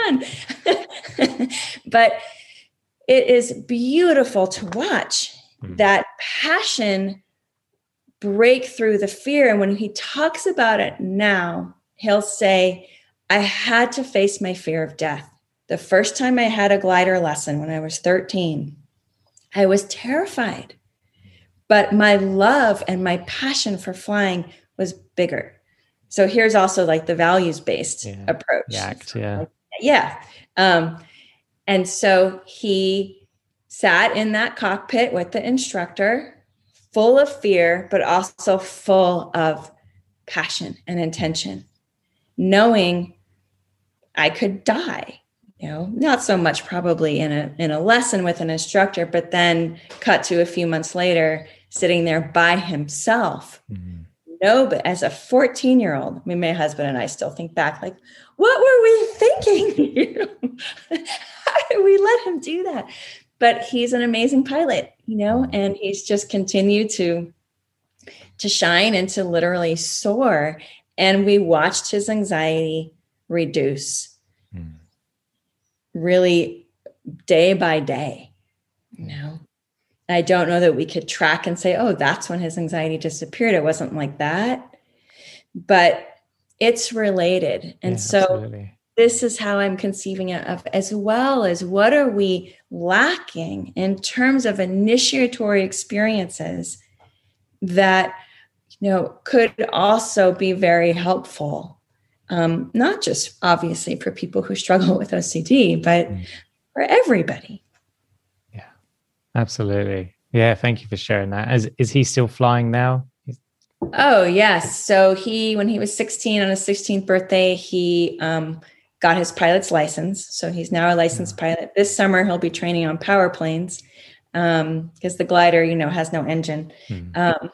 done? But it is beautiful to watch mm. that passion break through the fear. And when he talks about it now, he'll say, I had to face my fear of death. The first time I had a glider lesson when I was thirteen, I was terrified, but my love and my passion for flying was bigger. So here's also like the values-based yeah. approach. Yacked, yeah. Yeah. Um, and so he sat in that cockpit with the instructor, full of fear, but also full of passion and intention, knowing I could die. You know, not so much probably in a in a lesson with an instructor, but then cut to a few months later, sitting there by himself. Mm-hmm. No, but as a fourteen year old, I mean, my husband and I still think back, like, what were we thinking? How did we let him do that? but he's an amazing pilot, you know, and he's just continued to, to shine and to literally soar. And we watched his anxiety reduce mm. really day by day, you know. I don't know that we could track and say, oh, that's when his anxiety disappeared. It wasn't like that, but it's related. And yeah, so absolutely. This is how I'm conceiving it of, as well as what are we lacking in terms of initiatory experiences that, you know, could also be very helpful. Um, not just obviously for people who struggle with O C D, but mm. for everybody. Absolutely. Yeah. Thank you for sharing that. Is, is he still flying now? Oh, yes. So he, when he was sixteen on his sixteenth birthday, he um, got his pilot's license. So he's now a licensed yeah. pilot. This summer, he'll be training on power planes um, because the glider, you know, has no engine. Hmm. Um,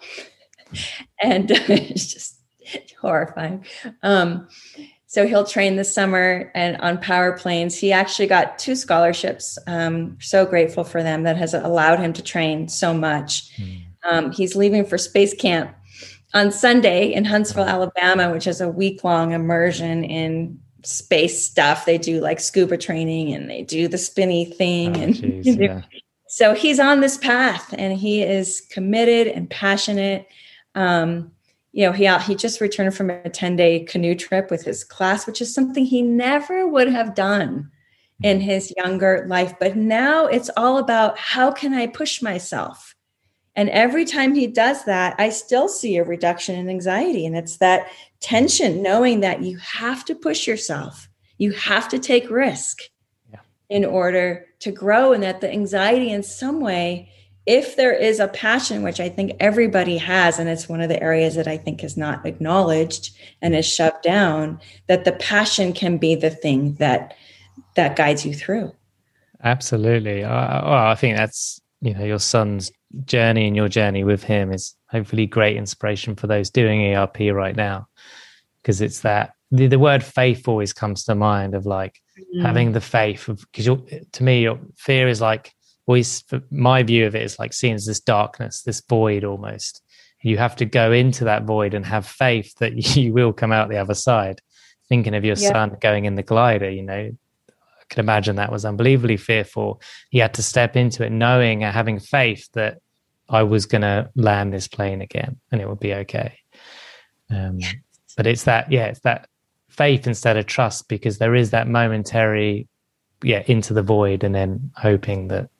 and it's just horrifying. Um, So he'll train this summer and on power planes. He actually got two scholarships. Um, so grateful for them. That has allowed him to train so much. Mm. Um, he's leaving for space camp on Sunday in Huntsville, Alabama, which is a week-long immersion in space stuff. They do like scuba training and they do the spinny thing. Oh, and geez, yeah. So he's on this path and he is committed and passionate. Um, You know, he he just returned from a ten-day canoe trip with his class, which is something he never would have done in his younger life. But now it's all about how can I push myself? And every time he does that, I still see a reduction in anxiety. And it's that tension, knowing that you have to push yourself. You have to take risk yeah. in order to grow, and that the anxiety in some way, if there is a passion, which I think everybody has, and it's one of the areas that I think is not acknowledged and is shoved down, that the passion can be the thing that that guides you through. Absolutely. Uh, well, I think that's, you know, your son's journey and your journey with him is hopefully great inspiration for those doing E R P right now, because it's that the, the word faith always comes to mind of like mm. having the faith of, because to me, your fear is like, always, my view of it is like seen as this darkness, this void almost. You have to go into that void and have faith that you will come out the other side. Thinking of your yeah. son going in the glider, you know, I can imagine that was unbelievably fearful. He had to step into it knowing and having faith that I was going to land this plane again and it would be okay. Um, yes. But it's that, yeah, it's that faith instead of trust, because there is that momentary, yeah, into the void and then hoping that,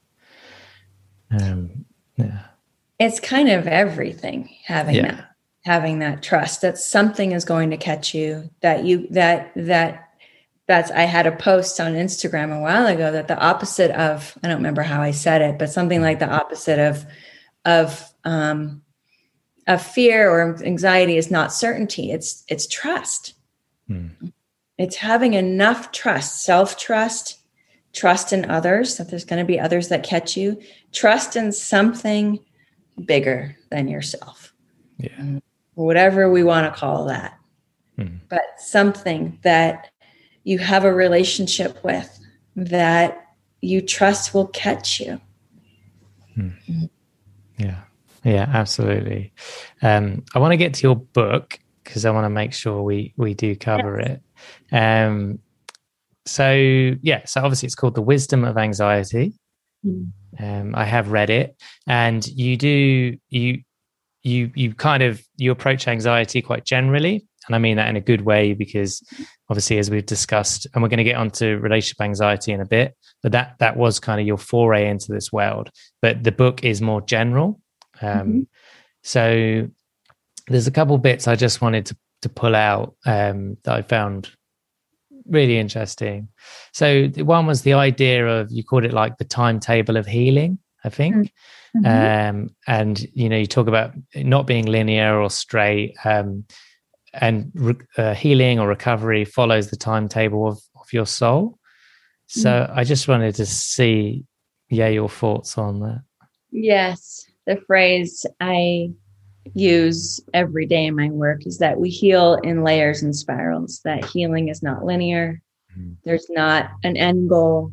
Um, yeah. It's kind of everything, having yeah. that, having that trust that something is going to catch you, that you, that, that, that's, I had a post on Instagram a while ago that the opposite of, I don't remember how I said it, but something like the opposite of, of, um, of fear or anxiety is not certainty. It's, it's trust. Hmm. It's having enough trust, self-trust, trust in others, that there's going to be others that catch you, trust in something bigger than yourself. Yeah. Whatever we want to call that. Mm. But something that you have a relationship with that you trust will catch you. Mm. Mm. Yeah. Yeah, absolutely. Um, I want to get to your book because I want to make sure we, we do cover yes. it. Um, So yeah, so obviously it's called The Wisdom of Anxiety. Mm. Um, I have read it, and you do you you you kind of you approach anxiety quite generally, and I mean that in a good way, because obviously, as we've discussed, and we're going to get onto relationship anxiety in a bit, but that that was kind of your foray into this world. But the book is more general. Um, mm-hmm. So there's a couple bits I just wanted to to pull out um, that I found really interesting. So the one was the idea of, you called it like the timetable of healing, I think. Mm-hmm. Um, and, you know, you talk about not being linear or straight, um, and re- uh, healing or recovery follows the timetable of, of your soul. So mm-hmm. I just wanted to see, yeah, your thoughts on that. Yes. The phrase I use every day in my work is that we heal in layers and spirals, that healing is not linear. Mm-hmm. There's not an end goal.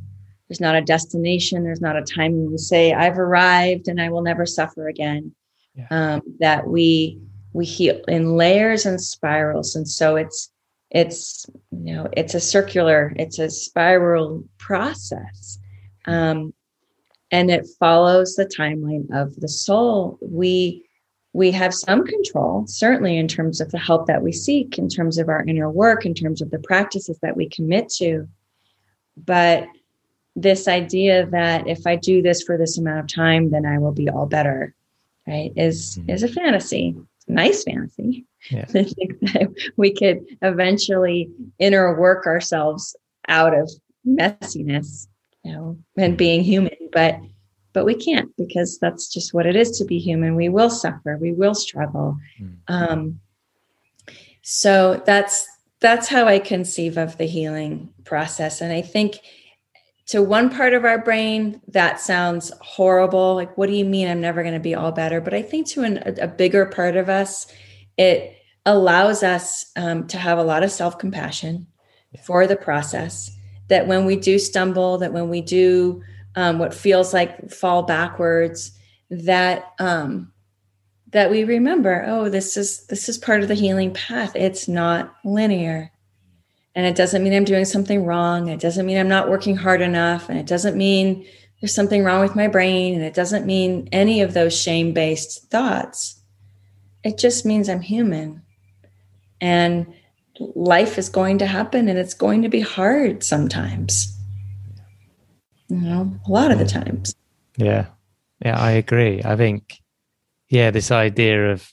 there's not a destination. There's not a time when we say, I've arrived and I will never suffer again. Yeah. Um, that we, we heal in layers and spirals. And so it's, it's, you know, it's a circular, it's a spiral process. Um, and it follows the timeline of the soul. We, we have some control, certainly in terms of the help that we seek, in terms of our inner work, in terms of the practices that we commit to. But this idea that if I do this for this amount of time, then I will be all better, right, is, mm-hmm. is a fantasy. It's a nice fantasy. Yeah. I think that we could eventually inner work ourselves out of messiness, you know, and being human, but but we can't, because that's just what it is to be human. We will suffer, we will struggle. Mm. Um, so that's that's how I conceive of the healing process. And I think to one part of our brain, that sounds horrible. Like, what do you mean I'm never going to be all better? But I think to an, a, a bigger part of us, it allows us um, to have a lot of self-compassion yeah. for the process, that when we do stumble, that when we do um, what feels like fall backwards, that um, that we remember, oh, this is this is part of the healing path. It's not linear. And it doesn't mean I'm doing something wrong. It doesn't mean I'm not working hard enough. And it doesn't mean there's something wrong with my brain. And it doesn't mean any of those shame-based thoughts. It just means I'm human. And life is going to happen, and it's going to be hard sometimes. You know, a lot of the times. Yeah. Yeah, I agree. I think, yeah, this idea of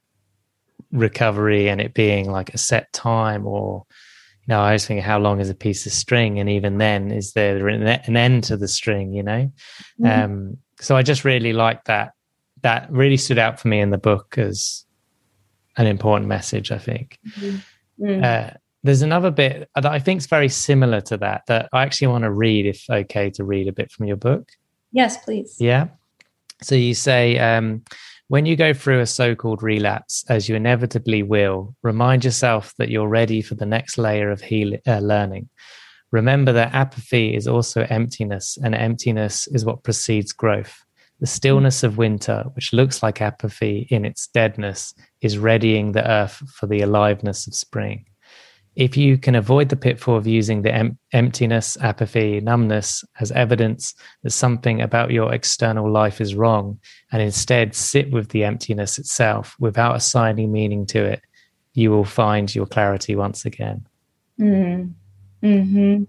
recovery and it being like a set time, or, you know, I was thinking, how long is a piece of string? And even then, is there an end to the string, you know? Mm-hmm. Um, so I just really like that. That really stood out for me in the book as an important message, I think. Mm-hmm. Mm. Uh, there's another bit that I think is very similar to that, that I actually want to read, if okay to read a bit from your book. Yes, please. Yeah. So you say, um, when you go through a so-called relapse, as you inevitably will, remind yourself that you're ready for the next layer of heal- uh, learning. Remember that apathy is also emptiness, and emptiness is what precedes growth. The stillness of winter, which looks like apathy in its deadness, is readying the earth for the aliveness of spring. If you can avoid the pitfall of using the em- emptiness, apathy, numbness as evidence that something about your external life is wrong, and instead sit with the emptiness itself without assigning meaning to it, you will find your clarity once again. Mm-hmm. Mm-hmm.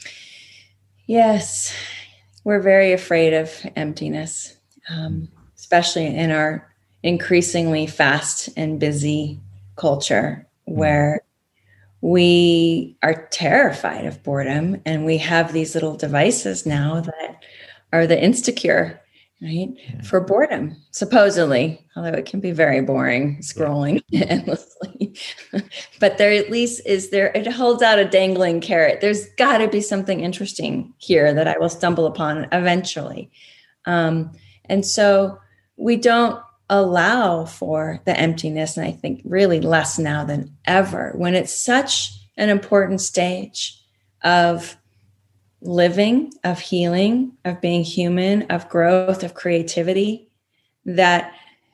Yes, we're very afraid of emptiness. Um, especially in our increasingly fast and busy culture, where we are terrified of boredom, and we have these little devices now that are the Instacure, right? Yeah. For boredom, supposedly, although it can be very boring scrolling yeah. endlessly. But there at least is there, it holds out a dangling carrot. There's got to be something interesting here that I will stumble upon eventually. Um, And so we don't allow for the emptiness. And I think really less now than ever, when it's such an important stage of living, of healing, of being human, of growth, of creativity, that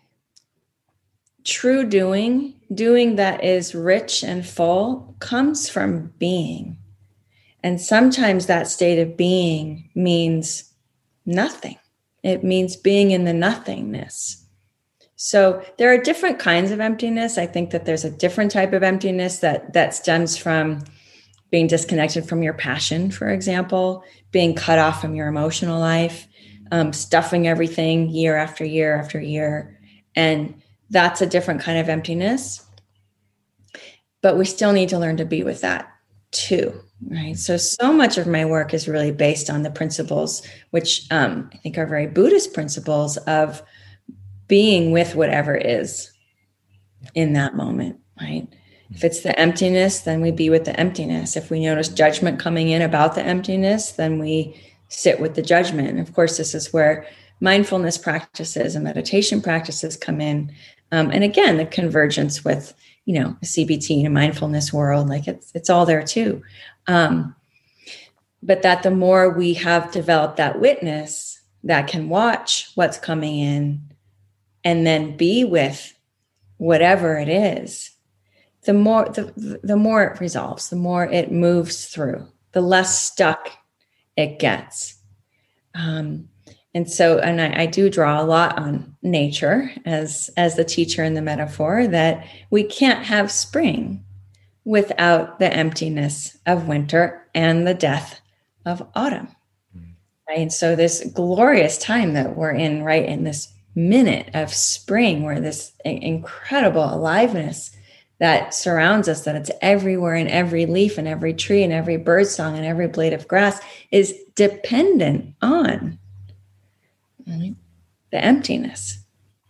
true doing, doing that is rich and full, comes from being. And sometimes that state of being means nothing. It means being in the nothingness. So there are different kinds of emptiness. I think that there's a different type of emptiness that, that stems from being disconnected from your passion, for example, being cut off from your emotional life, um, stuffing everything year after year after year. And that's a different kind of emptiness. But we still need to learn to be with that too. Right. So, so much of my work is really based on the principles, which um, I think are very Buddhist principles of being with whatever is in that moment. Right. Mm-hmm. If it's the emptiness, then we be with the emptiness. If we notice judgment coming in about the emptiness, then we sit with the judgment. And of course, this is where mindfulness practices and meditation practices come in. Um, and again, the convergence with, you know, a C B T and a mindfulness world, like it's it's all there too. Um, but that the more we have developed that witness that can watch what's coming in and then be with whatever it is, the more the, the more it resolves, the more it moves through, the less stuck it gets. Um, and so, and I, I do draw a lot on nature as, as the teacher in the metaphor, that we can't have spring without the emptiness of winter and the death of autumn. Mm. Right? And so this glorious time that we're in right in this minute of spring, where this incredible aliveness that surrounds us, that it's everywhere in every leaf and every tree and every bird song and every blade of grass, is dependent on, right, the emptiness.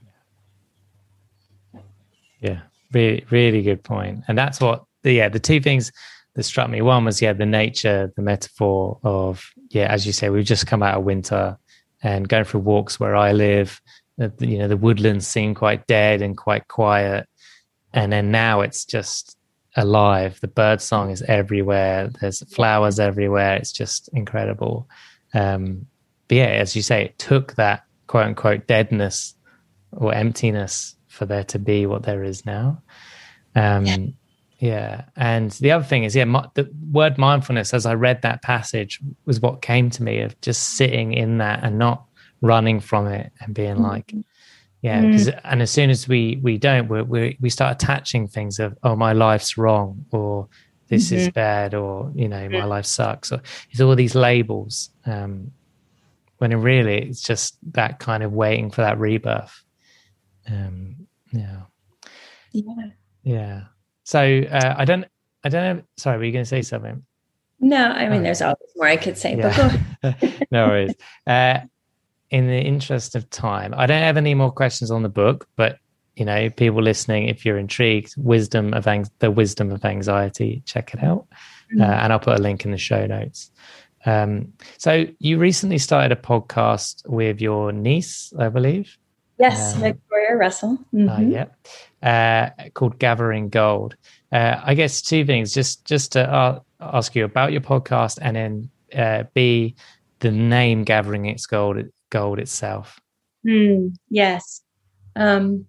Yeah, really, really good point. And that's what, yeah, the two things that struck me. One was, yeah, the nature, the metaphor of, yeah, as you say, we've just come out of winter and going for walks where I live. The, you know, the woodlands seem quite dead and quite quiet. And then now it's just alive. The bird song is everywhere. There's flowers everywhere. It's just incredible. Um, but yeah, as you say, it took that quote unquote deadness or emptiness for there to be what there is now. Um, yeah. yeah. And the other thing is, yeah, my, the word mindfulness, as I read that passage, was what came to me, of just sitting in that and not running from it and being mm-hmm. like, yeah, mm. and as soon as we we don't, we we we start attaching things of, oh, my life's wrong, or this mm-hmm. is bad, or, you know, my life sucks, or it's all these labels. Um, when really it's just that kind of waiting for that rebirth. Um, yeah, yeah, yeah. So uh, I don't, I don't know. Sorry, were you going to say something? No, I mean, oh. there's always more I could say, yeah. but go ahead. No worries. Uh, In the interest of time, I don't have any more questions on the book, but, you know, people listening, if you're intrigued, wisdom of Ang- the wisdom of anxiety, check it out. Mm-hmm. Uh, and I'll put a link in the show notes. Um, so you recently started a podcast with your niece, I believe. Yes, um, Victoria Russell. Mm-hmm. Uh, yeah, uh, called Gathering Gold. Uh, I guess two things, just just to uh, ask you about your podcast, and then uh, B, the name Gathering Its Gold. Gold itself. Mm, yes. Um,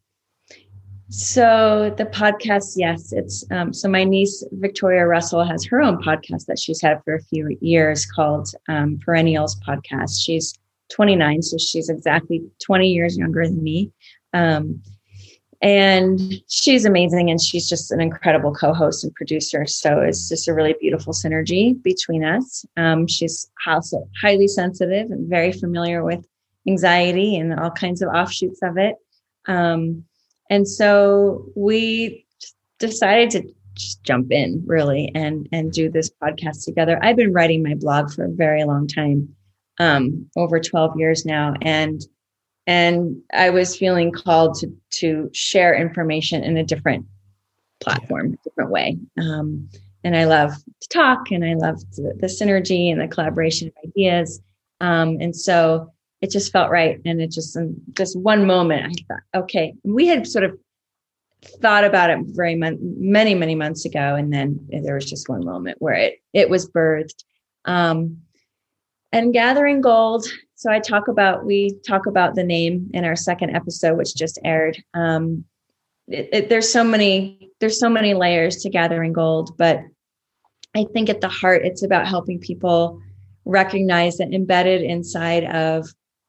so the podcast, yes, it's um, so my niece Victoria Russell has her own podcast that she's had for a few years called um, Perennials Podcast. She's twenty-nine, so she's exactly twenty years younger than me. Um, and she's amazing, and she's just an incredible co-host and producer. So it's just a really beautiful synergy between us. Um, she's also highly sensitive and very familiar with anxiety and all kinds of offshoots of it. Um, and so we decided to just jump in really and, and do this podcast together. I've been writing my blog for a very long time, um, over twelve years now. And, and I was feeling called to, to share information in a different platform, yeah. different way. Um, and I love to talk, and I love the, the synergy and the collaboration of ideas. Um, and so it just felt right. And it just, in just one moment, I thought, okay, we had sort of thought about it very mon- many, many months ago. And then there was just one moment where it, it was birthed. Um, and Gathering Gold. So I talk about, we talk about the name in our second episode, which just aired. Um, it, it, there's so many, there's so many layers to Gathering Gold, but I think at the heart, it's about helping people recognize that embedded inside of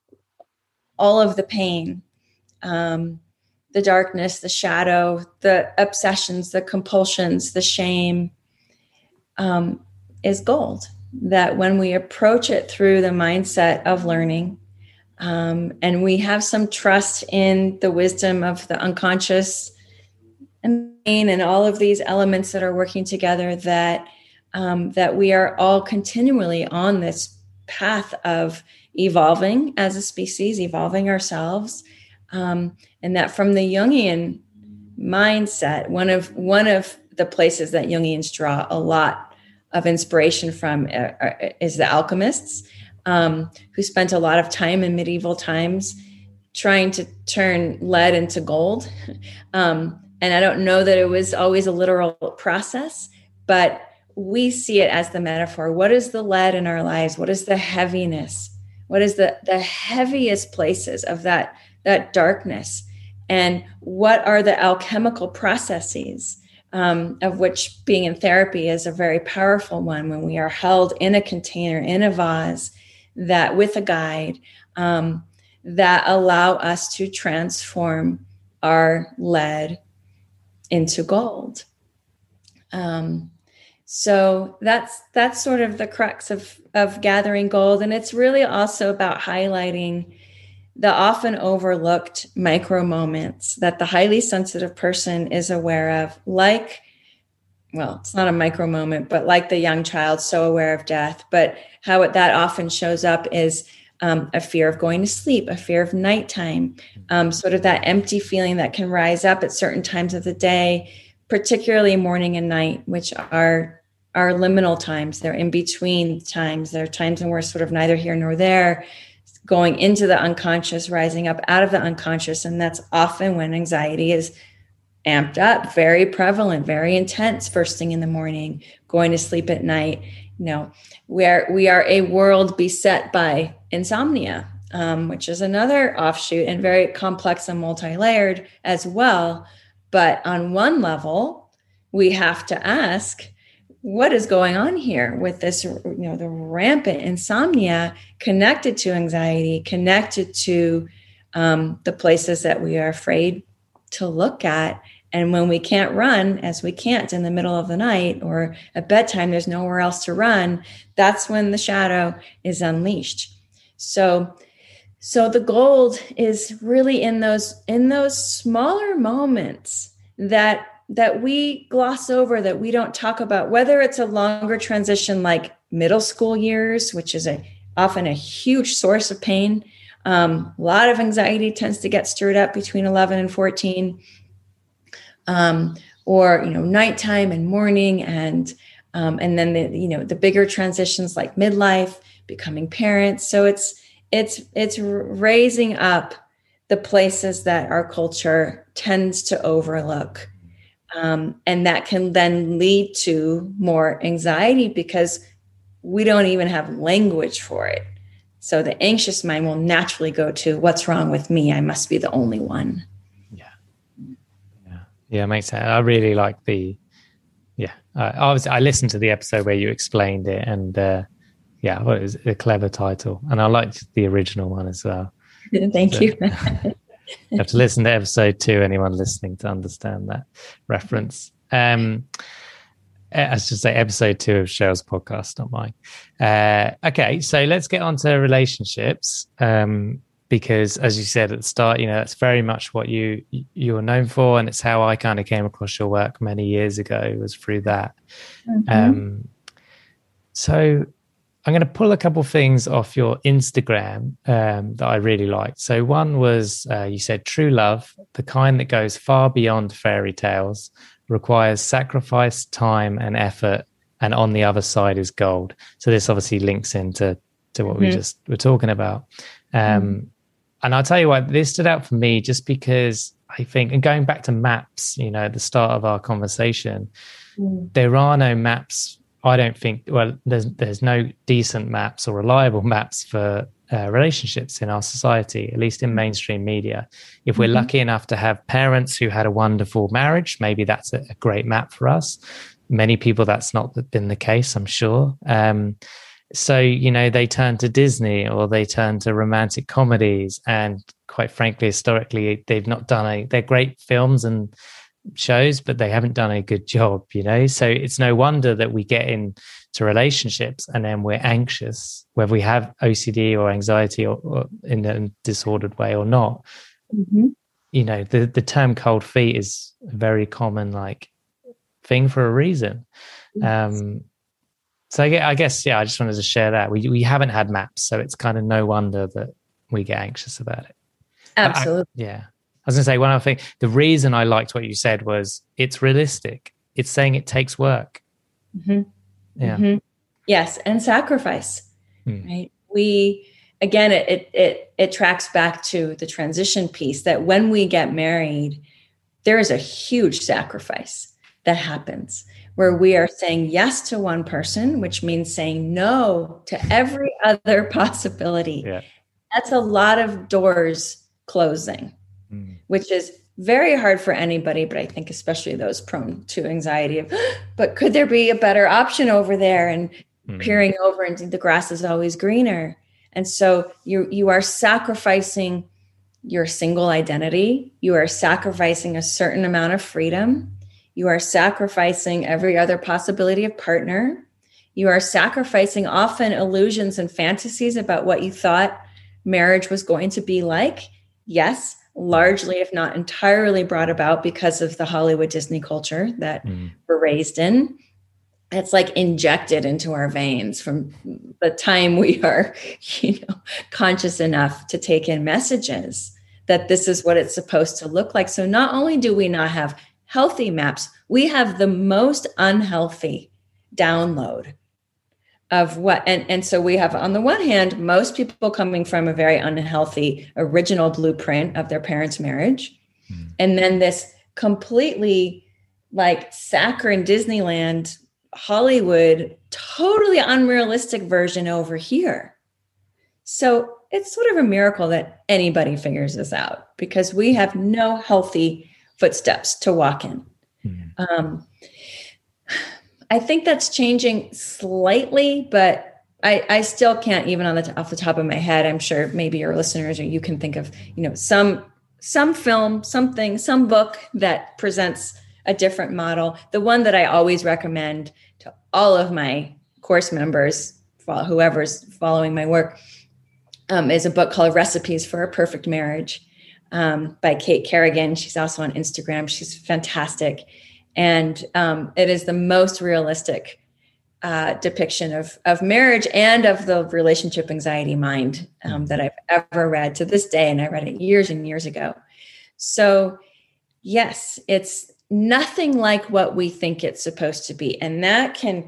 all of the pain, um, the darkness, the shadow, the obsessions, the compulsions, the shame, um, is gold. That when we approach it through the mindset of learning, um, and we have some trust in the wisdom of the unconscious and and all of these elements that are working together, that um, that we are all continually on this path of evolving as a species, evolving ourselves, um, and that from the Jungian mindset, one of one of the places that Jungians draw a lot of inspiration from uh, is the alchemists, um, who spent a lot of time in medieval times trying to turn lead into gold. Um, and I don't know that it was always a literal process, but we see it as the metaphor. What is the lead in our lives? What is the heaviness? What is the, the heaviest places of that, that darkness? And what are the alchemical processes, um, of which being in therapy is a very powerful one, when we are held in a container, in a vase, that with a guide, um, that allow us to transform our lead into gold. Um, so that's that's sort of the crux of of gathering gold, and it's really also about highlighting the often overlooked micro moments that the highly sensitive person is aware of, like, well, it's not a micro moment, but like the young child, so aware of death. But how it, that often shows up is um, a fear of going to sleep, a fear of nighttime, um, sort of that empty feeling that can rise up at certain times of the day, particularly morning and night, which are are liminal times. They're in between times. There are times when we're sort of neither here nor there, going into the unconscious, rising up out of the unconscious. And that's often when anxiety is amped up, very prevalent, very intense first thing in the morning, going to sleep at night. You know, where we are a world beset by insomnia, um, which is another offshoot and very complex and multi-layered as well. But on one level, we have to ask, what is going on here with this, you know, the rampant insomnia connected to anxiety, connected to um, the places that we are afraid to look at. And when we can't run, as we can't in the middle of the night or at bedtime, there's nowhere else to run. That's when the shadow is unleashed. So, so the gold is really in those, in those smaller moments that that we gloss over, that we don't talk about, whether it's a longer transition like middle school years, which is a often a huge source of pain. Um, a lot of anxiety tends to get stirred up between eleven and fourteen, um, or, you know, nighttime and morning, and um, and then the, you know, the bigger transitions like midlife, becoming parents. So it's it's it's raising up the places that our culture tends to overlook. Um, and that can then lead to more anxiety because we don't even have language for it. So the anxious mind will naturally go to, what's wrong with me? I must be the only one. Yeah. Yeah. Yeah. It makes sense. I really like the, yeah. Uh, obviously I listened to the episode where you explained it, and uh, yeah, well, it was a clever title, and I liked the original one as well. Thank so, you. You have to listen to episode two, anyone listening, to understand that reference. Um, I should say episode two of Cheryl's podcast, not mine. Uh, okay, so let's get on to relationships, um, because as you said at the start, you know, that's very much what you you're known for, and it's how I kind of came across your work many years ago, was through that. Mm-hmm. Um, so I'm going to pull a couple of things off your Instagram um, that I really liked. So one was, uh, you said, true love, the kind that goes far beyond fairy tales, requires sacrifice, time, and effort, and on the other side is gold. So this obviously links into to what mm-hmm. we just were talking about. Um, mm-hmm. And I'll tell you what, this stood out for me just because I think, and going back to maps, you know, at the start of our conversation, mm. there are no maps. I don't think, well, there's there's no decent maps or reliable maps for uh, relationships in our society, at least in mainstream media. If we're mm-hmm. lucky enough to have parents who had a wonderful marriage, maybe that's a, a great map for us. Many people, that's not been the case, I'm sure. Um, so, you know, they turn to Disney or they turn to romantic comedies. And quite frankly, historically, they've not done a, they're great films and shows, but they haven't done a good job, you know. So it's no wonder that we get into relationships and then we're anxious, whether we have O C D or anxiety or, or in a disordered way or not. Mm-hmm. You know, the the term cold feet is a very common like thing for a reason. Yes. Um, so I, I guess, yeah, I just wanted to share that. We we haven't had maps, so it's kind of no wonder that we get anxious about it. Absolutely. I, yeah. I was going to say one other thing. The reason I liked what you said was it's realistic. It's saying it takes work. Mm-hmm. Yeah. Mm-hmm. Yes, and sacrifice. Hmm. Right. We again, it, it it it tracks back to the transition piece that when we get married, there is a huge sacrifice that happens. where we are saying yes to one person, which means saying no to every other possibility. Yeah. That's a lot of doors closing, mm. which is very hard for anybody, but I think especially those prone to anxiety of, but could there be a better option over there? And mm. peering over and the grass is always greener. And so you you are sacrificing your single identity. You are sacrificing a certain amount of freedom. You are sacrificing every other possibility of partner. You are sacrificing often illusions and fantasies about what you thought marriage was going to be like. Yes, largely, if not entirely, brought about because of the Hollywood Disney culture that mm. we're raised in. It's like injected into our veins from the time we are, you know, conscious enough to take in messages that this is what it's supposed to look like. So not only do we not have healthy maps, we have the most unhealthy download of what, and, and so we have, on the one hand, most people coming from a very unhealthy original blueprint of their parents' marriage. Mm. And then this completely like saccharine Disneyland, Hollywood, totally unrealistic version over here. So it's sort of a miracle that anybody figures this out because we have no healthy footsteps to walk in. Mm. Um, I think that's changing slightly, but I, I still can't even on the off the top of my head. I'm sure maybe your listeners or you can think of, you know, some some film, something, some book that presents a different model. The one that I always recommend to all of my course members, whoever's following my work, um, is a book called Recipes for a Perfect Marriage um, by Kate Kerrigan. She's also on Instagram. She's fantastic. And um, it is the most realistic uh, depiction of, of marriage and of the relationship anxiety mind um, that I've ever read to this day. And I read it years and years ago. So yes, it's nothing like what we think it's supposed to be. And that can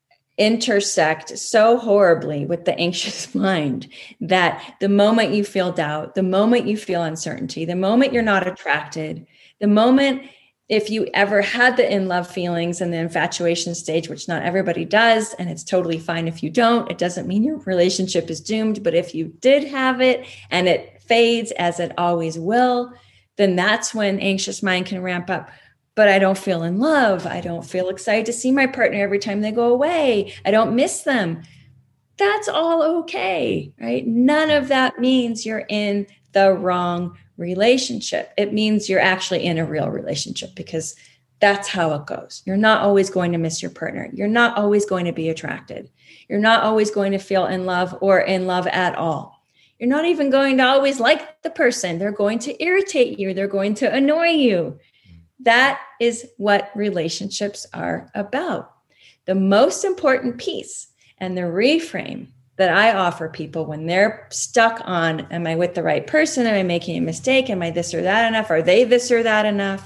intersect so horribly with the anxious mind that the moment you feel doubt, the moment you feel uncertainty, the moment you're not attracted, the moment if you ever had the in love feelings and the infatuation stage, which not everybody does, and it's totally fine if you don't, it doesn't mean your relationship is doomed. But if you did have it and it fades as it always will, then that's when anxious mind can ramp up. But I don't feel in love. I don't feel excited to see my partner every time they go away. I don't miss them. That's all okay, right? None of that means you're in the wrong relationship. It means you're actually in a real relationship because that's how it goes. You're not always going to miss your partner. You're not always going to be attracted. You're not always going to feel in love or in love at all. You're not even going to always like the person. They're going to irritate you. They're going to annoy you. That is what relationships are about. The most important piece and the reframe that I offer people when they're stuck on, am I with the right person? Am I making a mistake? Am I this or that enough? Are they this or that enough?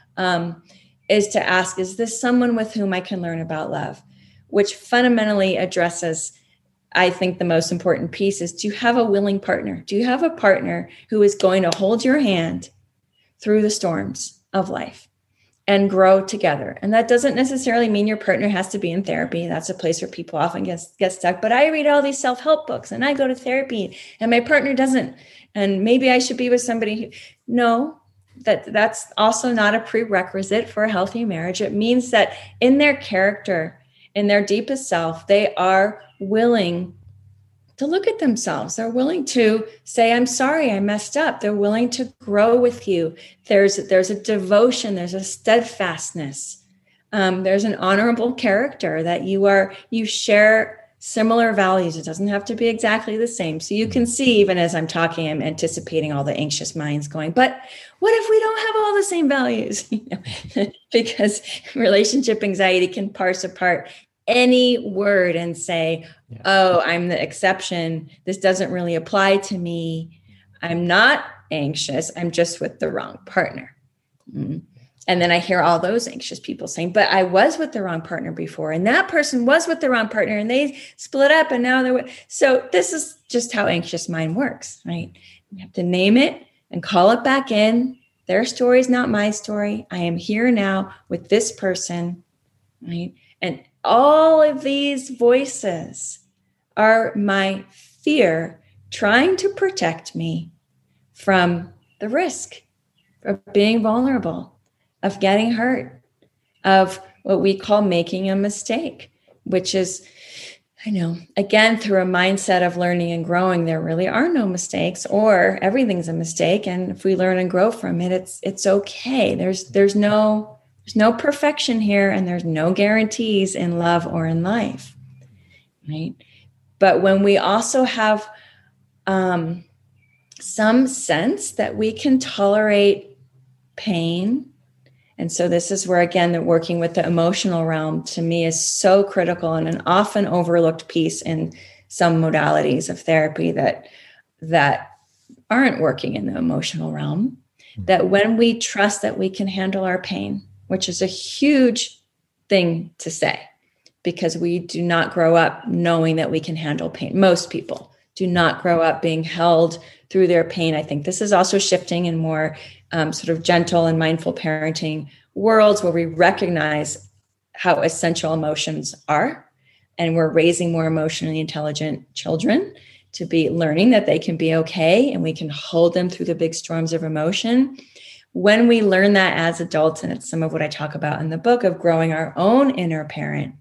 Um, is to ask, is this someone with whom I can learn about love? Which fundamentally addresses, I think the most important piece is, do you have a willing partner? Do you have a partner who is going to hold your hand through the storms of life and grow together? And that doesn't necessarily mean your partner has to be in therapy. That's a place where people often get, get stuck. But I read all these self-help books and I go to therapy and my partner doesn't. And maybe I should be with somebody who, no, that that's also not a prerequisite for a healthy marriage. It means that in their character, in their deepest self, they are willing to look at themselves. They're willing to say, I'm sorry, I messed up. They're willing to grow with you. There's, there's a devotion, there's a steadfastness. Um, there's an honorable character that you are, you share similar values. It doesn't have to be exactly the same. So you can see, even as I'm talking, I'm anticipating all the anxious minds going, but what if we don't have all the same values? You know, because relationship anxiety can parse apart any word and say, yeah. oh, I'm the exception. This doesn't really apply to me. I'm not anxious. I'm just with the wrong partner. Mm-hmm. And then I hear all those anxious people saying, but I was with the wrong partner before. And that person was with the wrong partner and they split up and now they're with. So this is just how anxious mind works, right? You have to name it and call it back in. Their story is not my story. I am here now with this person. right? And all of these voices are my fear trying to protect me from the risk of being vulnerable, of getting hurt, of what we call making a mistake, which is, I know, again, through a mindset of learning and growing, there really are no mistakes, or everything's a mistake. And if we learn and grow from it, it's it's okay. There's there's no there's no perfection here, and there's no guarantees in love or in life, right? But when we also have um, some sense that we can tolerate pain. And so this is where, again, that working with the emotional realm to me is so critical and an often overlooked piece in some modalities of therapy that, that aren't working in the emotional realm. That when we trust that we can handle our pain, which is a huge thing to say, because we do not grow up knowing that we can handle pain. Most people do not grow up being held through their pain. I think this is also shifting in more um, sort of gentle and mindful parenting worlds where we recognize how essential emotions are. And we're raising more emotionally intelligent children to be learning that they can be okay and we can hold them through the big storms of emotion. When we learn that as adults, and it's some of what I talk about in the book of growing our own inner parent,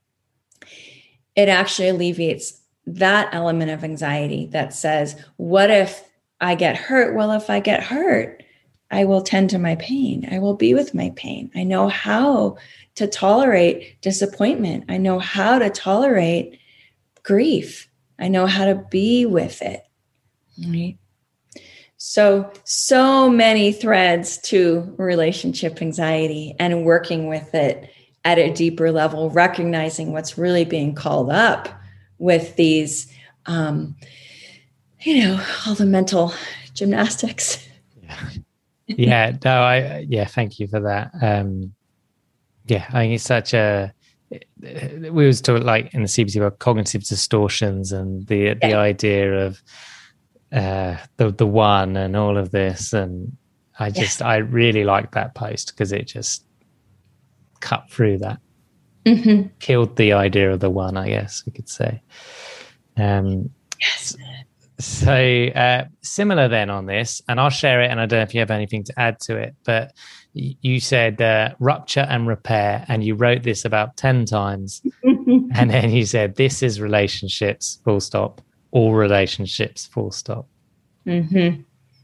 it actually alleviates that element of anxiety that says, what if I get hurt? Well, if I get hurt, I will tend to my pain. I will be with my pain. I know how to tolerate disappointment. I know how to tolerate grief. I know how to be with it. Right? So, so many threads to relationship anxiety and working with it at a deeper level, recognizing what's really being called up with these, um, you know, all the mental gymnastics. Yeah. Yeah. No, I, yeah, thank you for that. Um, yeah, I think it's such a, we was talking like in the C B T about cognitive distortions and the, yeah. the idea of uh, the, the one and all of this. And I just, yeah. I really like that post because it just cut through that. Mm-hmm. Killed the idea of the one, I guess we could say. Um, yes. So uh, similar then on this, and I'll share it, and I don't know if you have anything to add to it, but you said uh, rupture and repair, and you wrote this about ten times, and then you said, this is relationships, full stop, all relationships, full stop. Mm-hmm.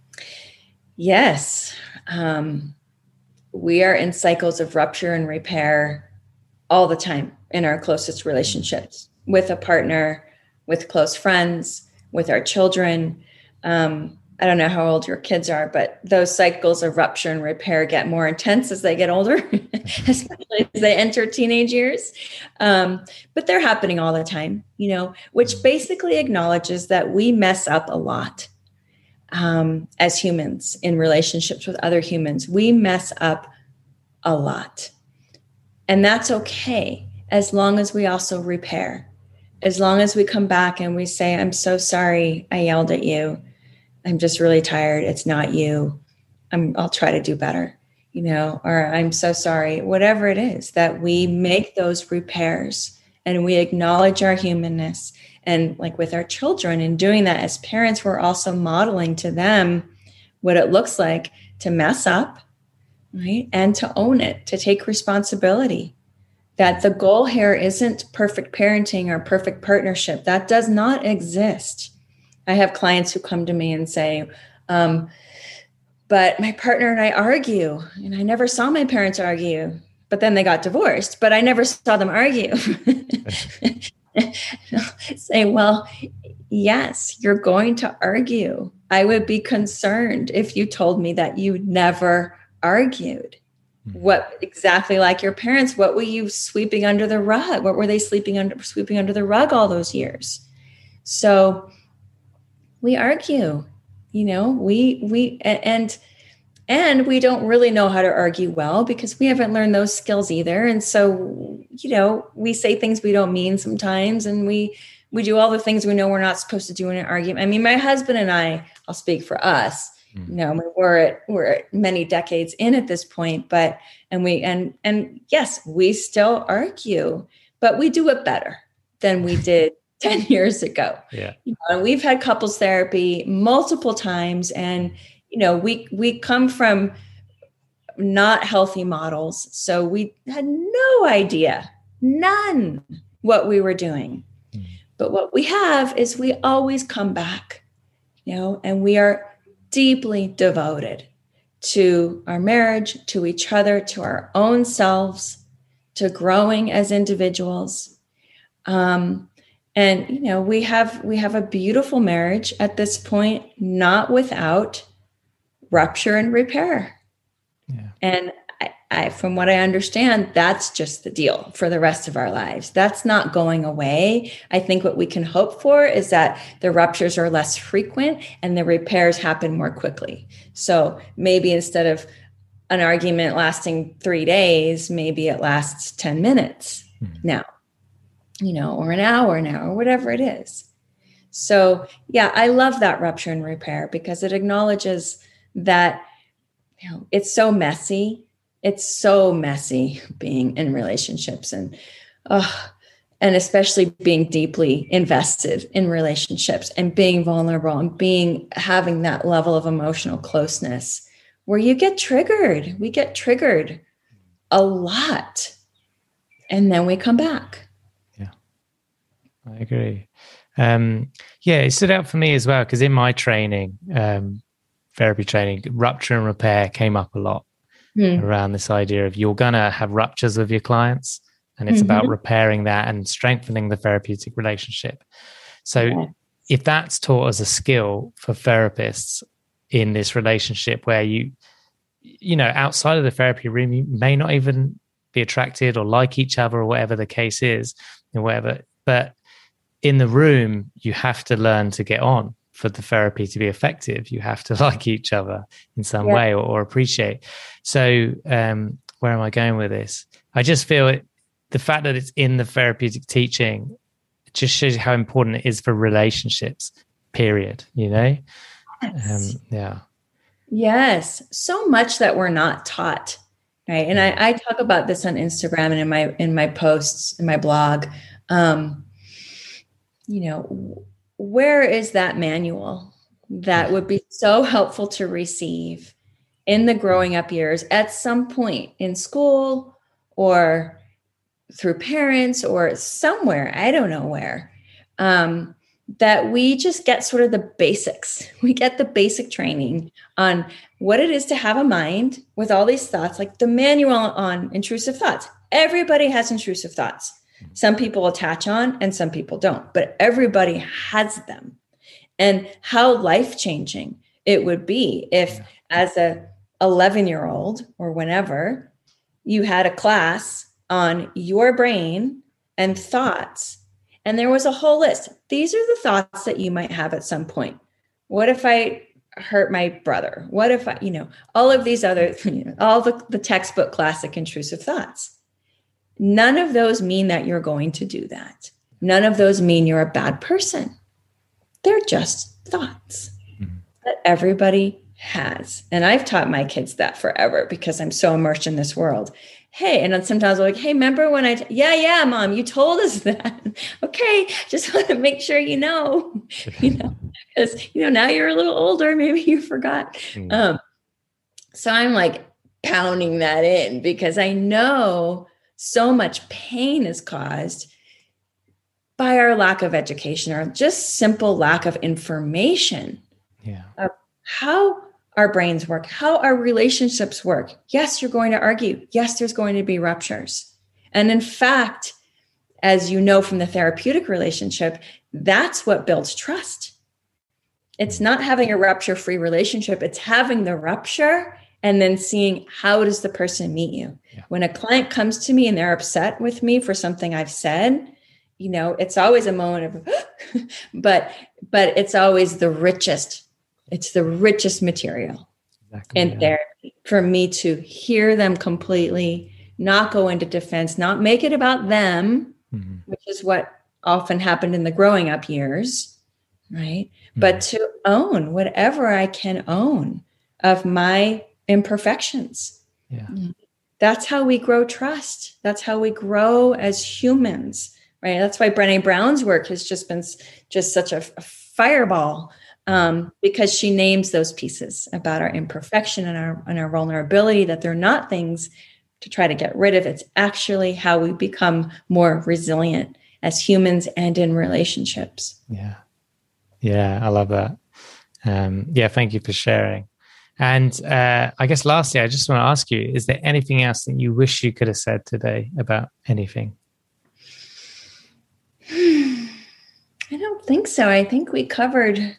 Yes. Um, we are in cycles of rupture and repair all the time in our closest relationships, with a partner, with close friends, with our children. Um, I don't know how old your kids are, but those cycles of rupture and repair get more intense as they get older, especially as they enter teenage years. Um, but they're happening all the time, you know, which basically acknowledges that we mess up a lot um, as humans in relationships with other humans. We mess up a lot. And that's okay, as long as we also repair. As long as we come back and we say, I'm so sorry I yelled at you. I'm just really tired. It's not you. I'm, I'll try to do better, you know, or I'm so sorry, whatever it is, that we make those repairs and we acknowledge our humanness. And like with our children, in doing that as parents, we're also modeling to them what it looks like to mess up, right? And to own it, to take responsibility. That the goal here isn't perfect parenting or perfect partnership. That does not exist. I have clients who come to me and say, um, but my partner and I argue, and I never saw my parents argue, but then they got divorced, but I never saw them argue. Say, well, yes, you're going to argue. I would be concerned if you told me that you never argued. What exactly like your parents? What were you sweeping under the rug? What were they sleeping under, sweeping under the rug all those years? So we argue, you know, we, we, and, and we don't really know how to argue well because we haven't learned those skills either. And so, you know, we say things we don't mean sometimes, and we, we do all the things we know we're not supposed to do in an argument. I mean, my husband and I, I'll speak for us, Mm. You know, I mean, we're at, we're at many decades in at this point, but, and we, and, and yes, we still argue, but we do it better than we did ten years ago. Yeah. You know, and we've had couples therapy multiple times, and, you know, we, we come from not healthy models. So we had no idea, none, what we were doing. Mm. But what we have is we always come back, you know, and we are deeply devoted to our marriage, to each other, to our own selves, to growing as individuals. Um, and, you know, we have, we have a beautiful marriage at this point, not without rupture and repair. Yeah. And I, I, from what I understand, that's just the deal for the rest of our lives. That's not going away. I think what we can hope for is that the ruptures are less frequent and the repairs happen more quickly. So maybe instead of an argument lasting three days, maybe it lasts ten minutes mm-hmm. now, you know, or an hour now, or whatever it is. So yeah, I love that rupture and repair because it acknowledges that, you know, it's so messy. It's so messy being in relationships, and, uh, and especially being deeply invested in relationships and being vulnerable and being, having that level of emotional closeness where you get triggered. We get triggered a lot, and then we come back. Yeah, I agree. Um, yeah, it stood out for me as well, because in my training, um, therapy training, rupture and repair came up a lot mm. around this idea of you're going to have ruptures with your clients, and it's mm-hmm. about repairing that and strengthening the therapeutic relationship. So yeah. if that's taught as a skill for therapists in this relationship where you, you know, outside of the therapy room, you may not even be attracted or like each other or whatever the case is, or whatever, but in the room, you have to learn to get on. For the therapy to be effective, you have to like each other in some yeah. way or, or appreciate. So um, where am I going with this? I just feel it, the fact that it's in the therapeutic teaching just shows how important it is for relationships, period, you know? Yes. Um, yeah. Yes. So much that we're not taught, right? And I, I talk about this on Instagram and in my, in my posts, in my blog, um, you know, where is that manual that would be so helpful to receive in the growing up years at some point in school or through parents or somewhere, I don't know where, um, that we just get sort of the basics. We get the basic training on what it is to have a mind with all these thoughts, like the manual on intrusive thoughts. Everybody has intrusive thoughts. Some people attach on and some people don't, but everybody has them. And how life-changing it would be if yeah. as a eleven-year-old or whenever you had a class on your brain and thoughts, and there was a whole list. These are the thoughts that you might have at some point. What if I hurt my brother? What if I, you know, all of these other, you know, all the, the textbook classic intrusive thoughts. None of those mean that you're going to do that. None of those mean you're a bad person. They're just thoughts mm-hmm. that everybody has. And I've taught my kids that forever because I'm so immersed in this world. Hey, and then sometimes I'm like, hey, remember when I, t- yeah, yeah, mom, you told us that. Okay, just want to make sure you know, you know, because, you know, now you're a little older, maybe you forgot. Mm-hmm. Um, so I'm like pounding that in because I know so much pain is caused by our lack of education or just simple lack of information yeah. of how our brains work, how our relationships work. Yes, you're going to argue. Yes, there's going to be ruptures. And in fact, as you know from the therapeutic relationship, that's what builds trust. It's not having a rupture-free relationship. It's having the rupture and then seeing how does the person meet you. Yeah. When a client comes to me and they're upset with me for something I've said, you know, it's always a moment of, but, but it's always the richest. It's the richest material exactly, in yeah. therapy for me to hear them completely, not go into defense, not make it about them, mm-hmm. which is what often happened in the growing up years, right? but to own whatever I can own of my imperfections. Yeah. That's how we grow trust. That's how we grow as humans, right? That's why Brené Brown's work has just been just such a, a fireball, um, because she names those pieces about our imperfection and our, and our vulnerability, that they're not things to try to get rid of. It's actually how we become more resilient as humans and in relationships. Yeah. Yeah, I love that. Um, yeah, thank you for sharing. And uh, I guess lastly, I just want to ask you, is there anything else that you wish you could have said today about anything? I don't think so. I think we covered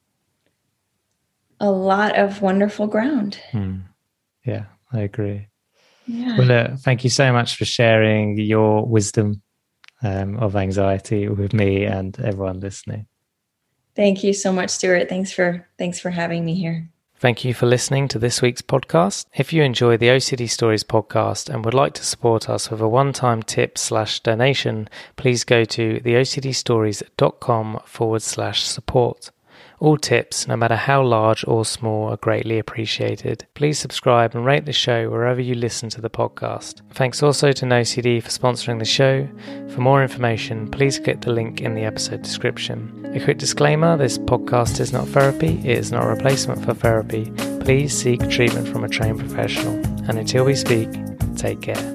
a lot of wonderful ground. Hmm. Yeah, I agree. Yeah. Well, uh, thank you so much for sharing your wisdom um, of anxiety with me and everyone listening. Thank you so much, Stuart. Thanks for thanks for having me here. Thank you for listening to this week's podcast. If you enjoy the O C D Stories podcast and would like to support us with a one-time tip slash donation, please go to theocdstories.com forward slash support. All tips, no matter how large or small, are greatly appreciated. Please subscribe and rate the show wherever you listen to the podcast. Thanks also to No C D for sponsoring the show. For more information, please click the link in the episode description. A quick disclaimer, this podcast is not therapy. It is not a replacement for therapy. Please seek treatment from a trained professional. And until we speak, take care.